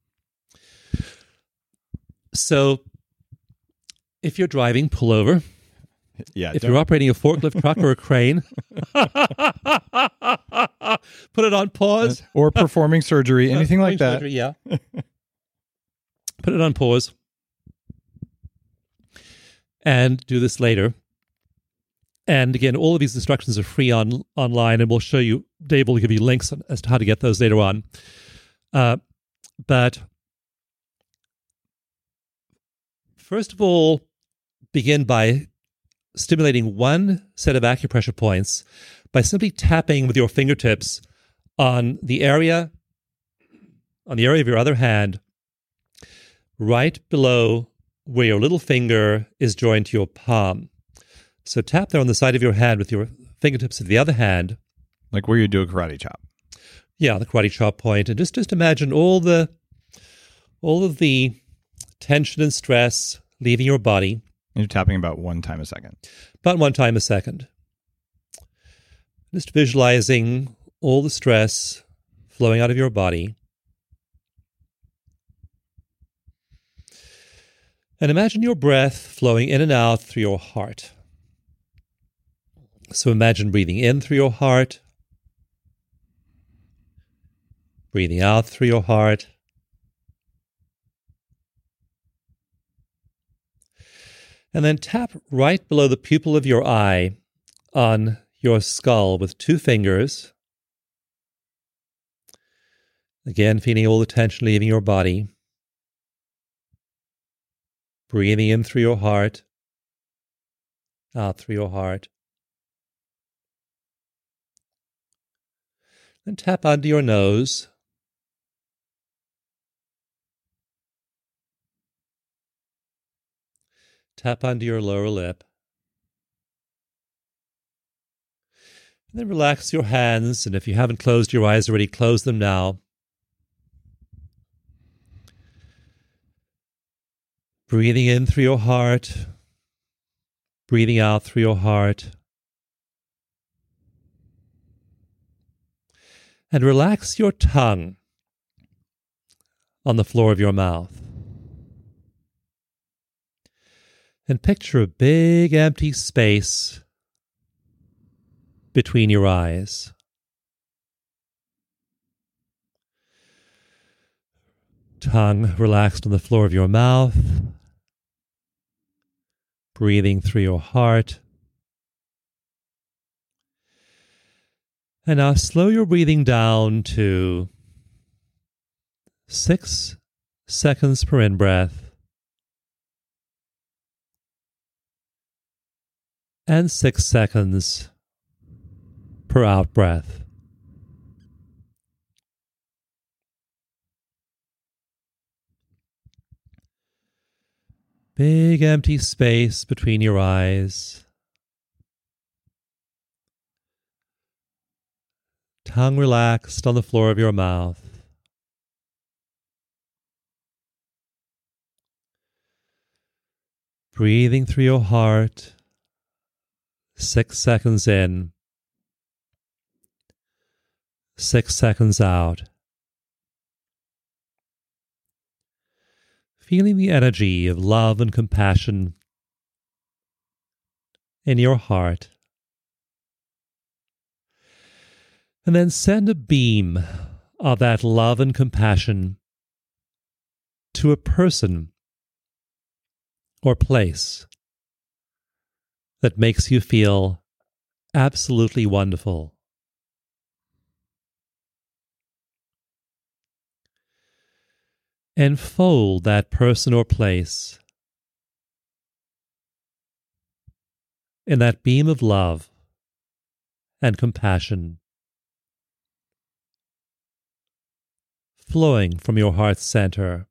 So, if you're driving, pull over. Yeah. If you're operating a forklift truck or a crane, put it on pause. Or performing surgery, anything like that. Surgery, yeah. Put it on pause. And do this later. And again, all of these instructions are free online, and we'll show you, Dave will give you links as to how to get those later on. But first of all, begin by stimulating one set of acupressure points by simply tapping with your fingertips on the area of your other hand, right below where your little finger is joined to your palm. So tap there on the side of your hand with your fingertips of the other hand. Like where you do a karate chop. Yeah, the karate chop point. And just imagine all of the tension and stress leaving your body. And you're tapping about 1 time a second. About 1 time a second. Just visualizing all the stress flowing out of your body. And imagine your breath flowing in and out through your heart. So imagine breathing in through your heart, breathing out through your heart. And then tap right below the pupil of your eye on your skull with 2 fingers. Again, feeling all the tension leaving your body. Breathing in through your heart, out through your heart. Then tap under your nose. Tap under your lower lip. And then relax your hands, and if you haven't closed your eyes already, close them now. Breathing in through your heart, breathing out through your heart. And relax your tongue on the floor of your mouth. And picture a big empty space between your eyes. Tongue relaxed on the floor of your mouth. Breathing through your heart. And now slow your breathing down to 6 seconds per in-breath and 6 seconds per out-breath. Big empty space between your eyes. Tongue relaxed on the floor of your mouth. Breathing through your heart. 6 seconds in. 6 seconds out. Feeling the energy of love and compassion in your heart. And then send a beam of that love and compassion to a person or place that makes you feel absolutely wonderful. Enfold that person or place in that beam of love and compassion flowing from your heart's center.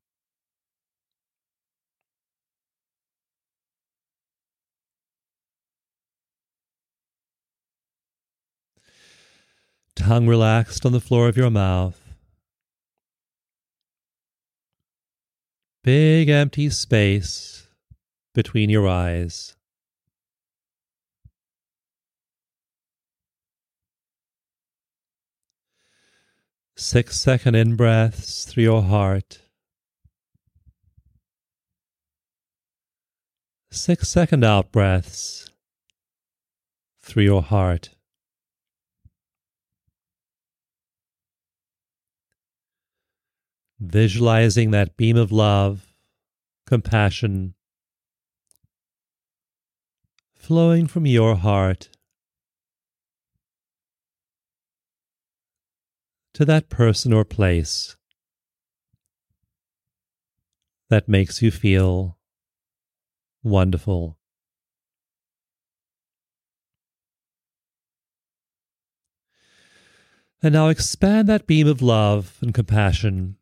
Tongue relaxed on the floor of your mouth. Big empty space between your eyes. Six-second in-breaths through your heart. 6-second out-breaths through your heart. Visualizing that beam of love, compassion, flowing from your heart to that person or place that makes you feel wonderful. And now expand that beam of love and compassion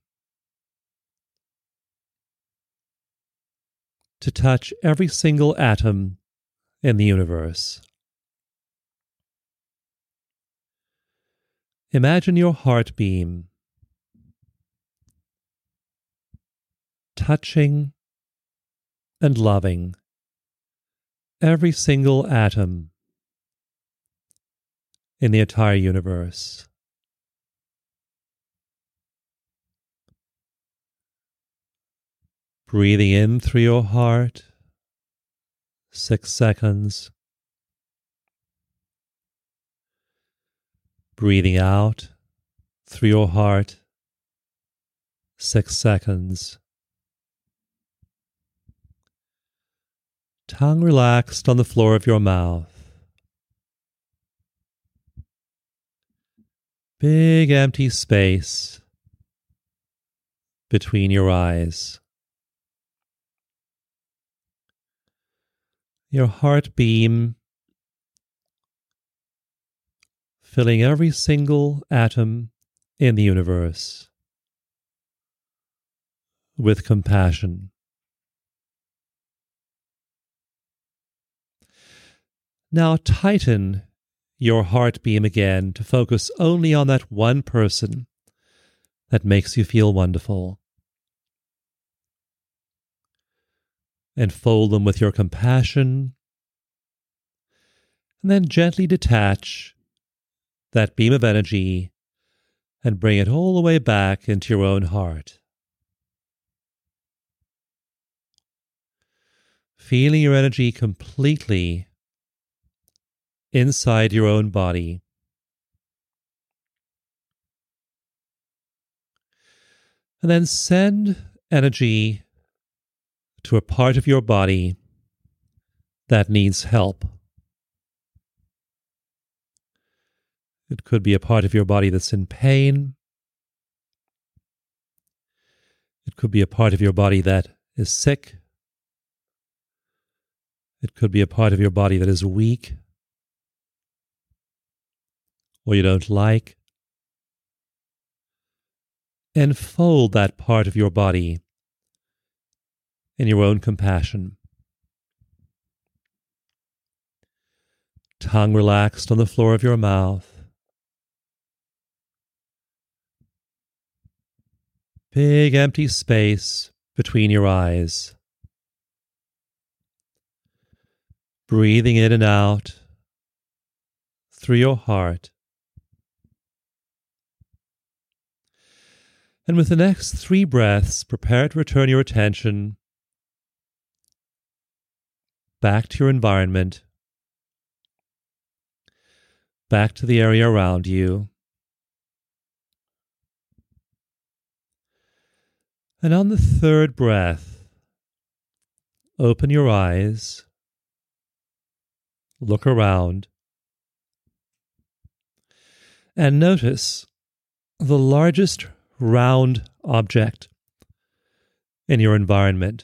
to touch every single atom in the universe. Imagine your heart beam touching and loving every single atom in the entire universe. Breathing in through your heart, 6 seconds. Breathing out through your heart, 6 seconds. Tongue relaxed on the floor of your mouth. Big empty space between your eyes. Your heart beam filling every single atom in the universe with compassion. Now tighten your heart beam again to focus only on that one person that makes you feel wonderful. And fold them with your compassion, and then gently detach that beam of energy and bring it all the way back into your own heart. Feeling your energy completely inside your own body. And then send energy to a part of your body that needs help. It could be a part of your body that's in pain. It could be a part of your body that is sick. It could be a part of your body that is weak or you don't like. And fold that part of your body in your own compassion. Tongue relaxed on the floor of your mouth. Big empty space between your eyes. Breathing in and out through your heart. And with the next 3 breaths, prepare to return your attention back to your environment, back to the area around you. And on the 3rd breath, open your eyes, look around, and notice the largest round object in your environment.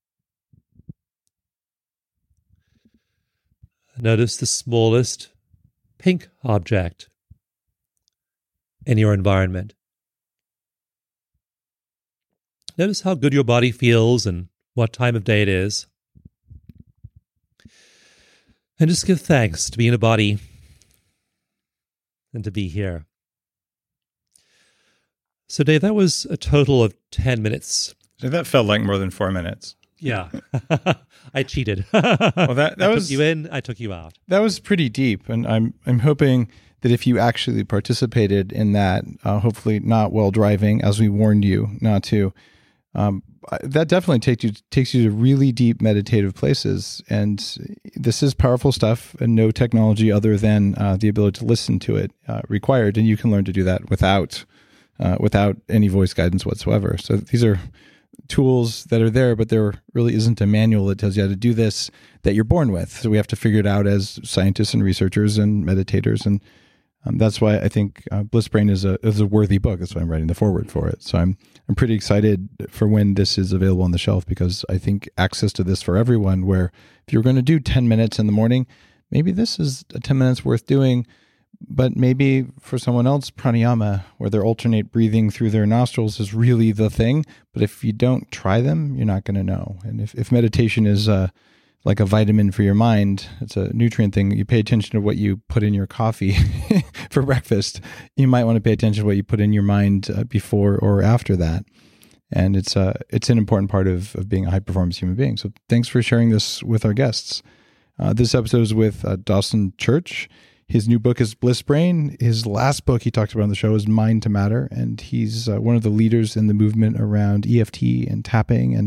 Notice the smallest pink object in your environment. Notice how good your body feels and what time of day it is. And just give thanks to be in a body and to be here. So Dave, that was a total of 10 minutes. So that felt like more than 4 minutes. Yeah. I cheated. Well, that I was took you in, I took you out. That was pretty deep, and I'm hoping that if you actually participated in that, hopefully not while driving, as we warned you not to, that definitely takes you to really deep meditative places. And this is powerful stuff, and no technology other than the ability to listen to it required, and you can learn to do that without any voice guidance whatsoever. So these are tools that are there, but there really isn't a manual that tells you how to do this that you're born with. So we have to figure it out as scientists and researchers and meditators. And that's why I think Bliss Brain is a worthy book. That's why I'm writing the foreword for it. So I'm pretty excited for when this is available on the shelf, because I think access to this for everyone, where if you're going to do 10 minutes in the morning, maybe this is a 10 minutes worth doing. But maybe for someone else, pranayama, where they alternate breathing through their nostrils, is really the thing. But if you don't try them, you're not going to know. And if meditation is like a vitamin for your mind, it's a nutrient thing. You pay attention to what you put in your coffee for breakfast. You might want to pay attention to what you put in your mind before or after that. And it's an important part of being a high-performance human being. So thanks for sharing this with our guests. This episode is with Dawson Church. His new book is Bliss Brain. His last book he talked about on the show is Mind to Matter, and he's one of the leaders in the movement around EFT and tapping, and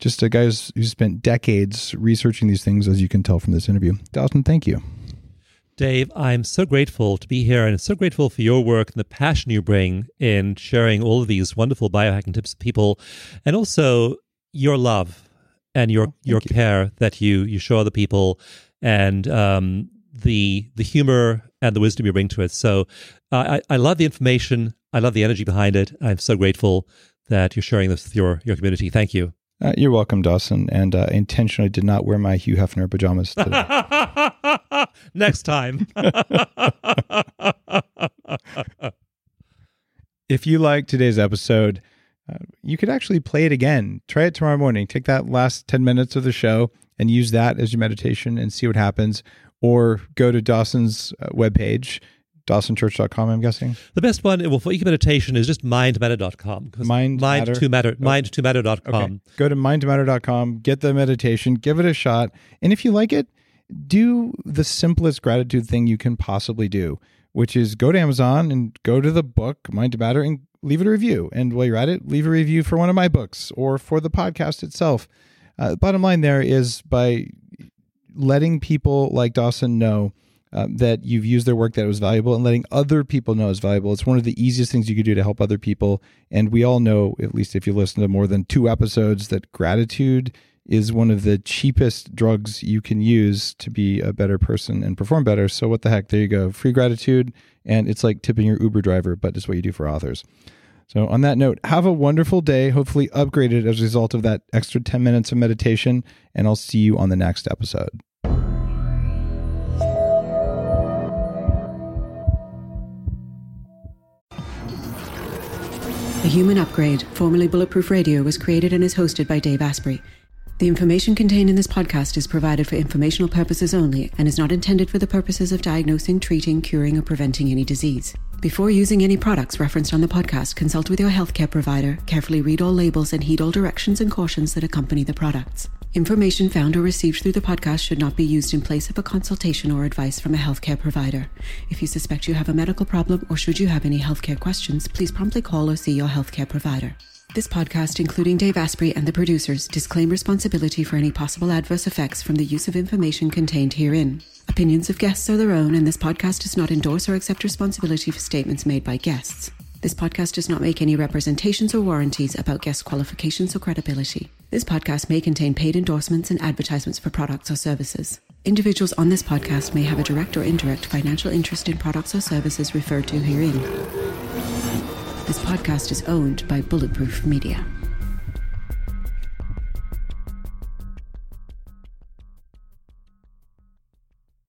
just a guy who's spent decades researching these things, as you can tell from this interview. Dawson, thank you. Dave, I'm so grateful to be here and so grateful for your work and the passion you bring in sharing all of these wonderful biohacking tips with people, and also your love and your care that you show other people, and the humor and the wisdom you bring to it. So I love the information. I love the energy behind it. I'm so grateful that you're sharing this with your community. Thank you. You're welcome, Dawson. And I intentionally did not wear my Hugh Hefner pajamas today. Next time. If you like today's episode, you could actually play it again. Try it tomorrow morning. Take that last 10 minutes of the show and use that as your meditation and see what happens. Or go to Dawson's webpage, dawsonchurch.com, I'm guessing. The best one for eco-meditation is just mindmatter.com. Mind2matter.com. Okay. Go to mind2matter.com, get the meditation, give it a shot. And if you like it, do the simplest gratitude thing you can possibly do, which is go to Amazon and go to the book, Mind to Matter, and leave it a review. And while you're at it, leave a review for one of my books or for the podcast itself. Bottom line there is by letting people like Dawson know that you've used their work, that it was valuable, and letting other people know it's valuable. It's one of the easiest things you could do to help other people. And we all know, at least if you listen to more than 2 episodes, that gratitude is one of the cheapest drugs you can use to be a better person and perform better. So what the heck, there you go. Free gratitude, and it's like tipping your Uber driver, but it's what you do for authors. So on that note, have a wonderful day, hopefully upgraded as a result of that extra 10 minutes of meditation, and I'll see you on the next episode. The Human Upgrade, formerly Bulletproof Radio, was created and is hosted by Dave Asprey. The information contained in this podcast is provided for informational purposes only and is not intended for the purposes of diagnosing, treating, curing, or preventing any disease. Before using any products referenced on the podcast, consult with your healthcare provider, carefully read all labels, and heed all directions and cautions that accompany the products. Information found or received through the podcast should not be used in place of a consultation or advice from a healthcare provider. If you suspect you have a medical problem or should you have any healthcare questions, please promptly call or see your healthcare provider. This podcast, including Dave Asprey and the producers, disclaim responsibility for any possible adverse effects from the use of information contained herein. Opinions of guests are their own, and this podcast does not endorse or accept responsibility for statements made by guests. This podcast does not make any representations or warranties about guest qualifications or credibility. This podcast may contain paid endorsements and advertisements for products or services. Individuals on this podcast may have a direct or indirect financial interest in products or services referred to herein. This podcast is owned by Bulletproof Media.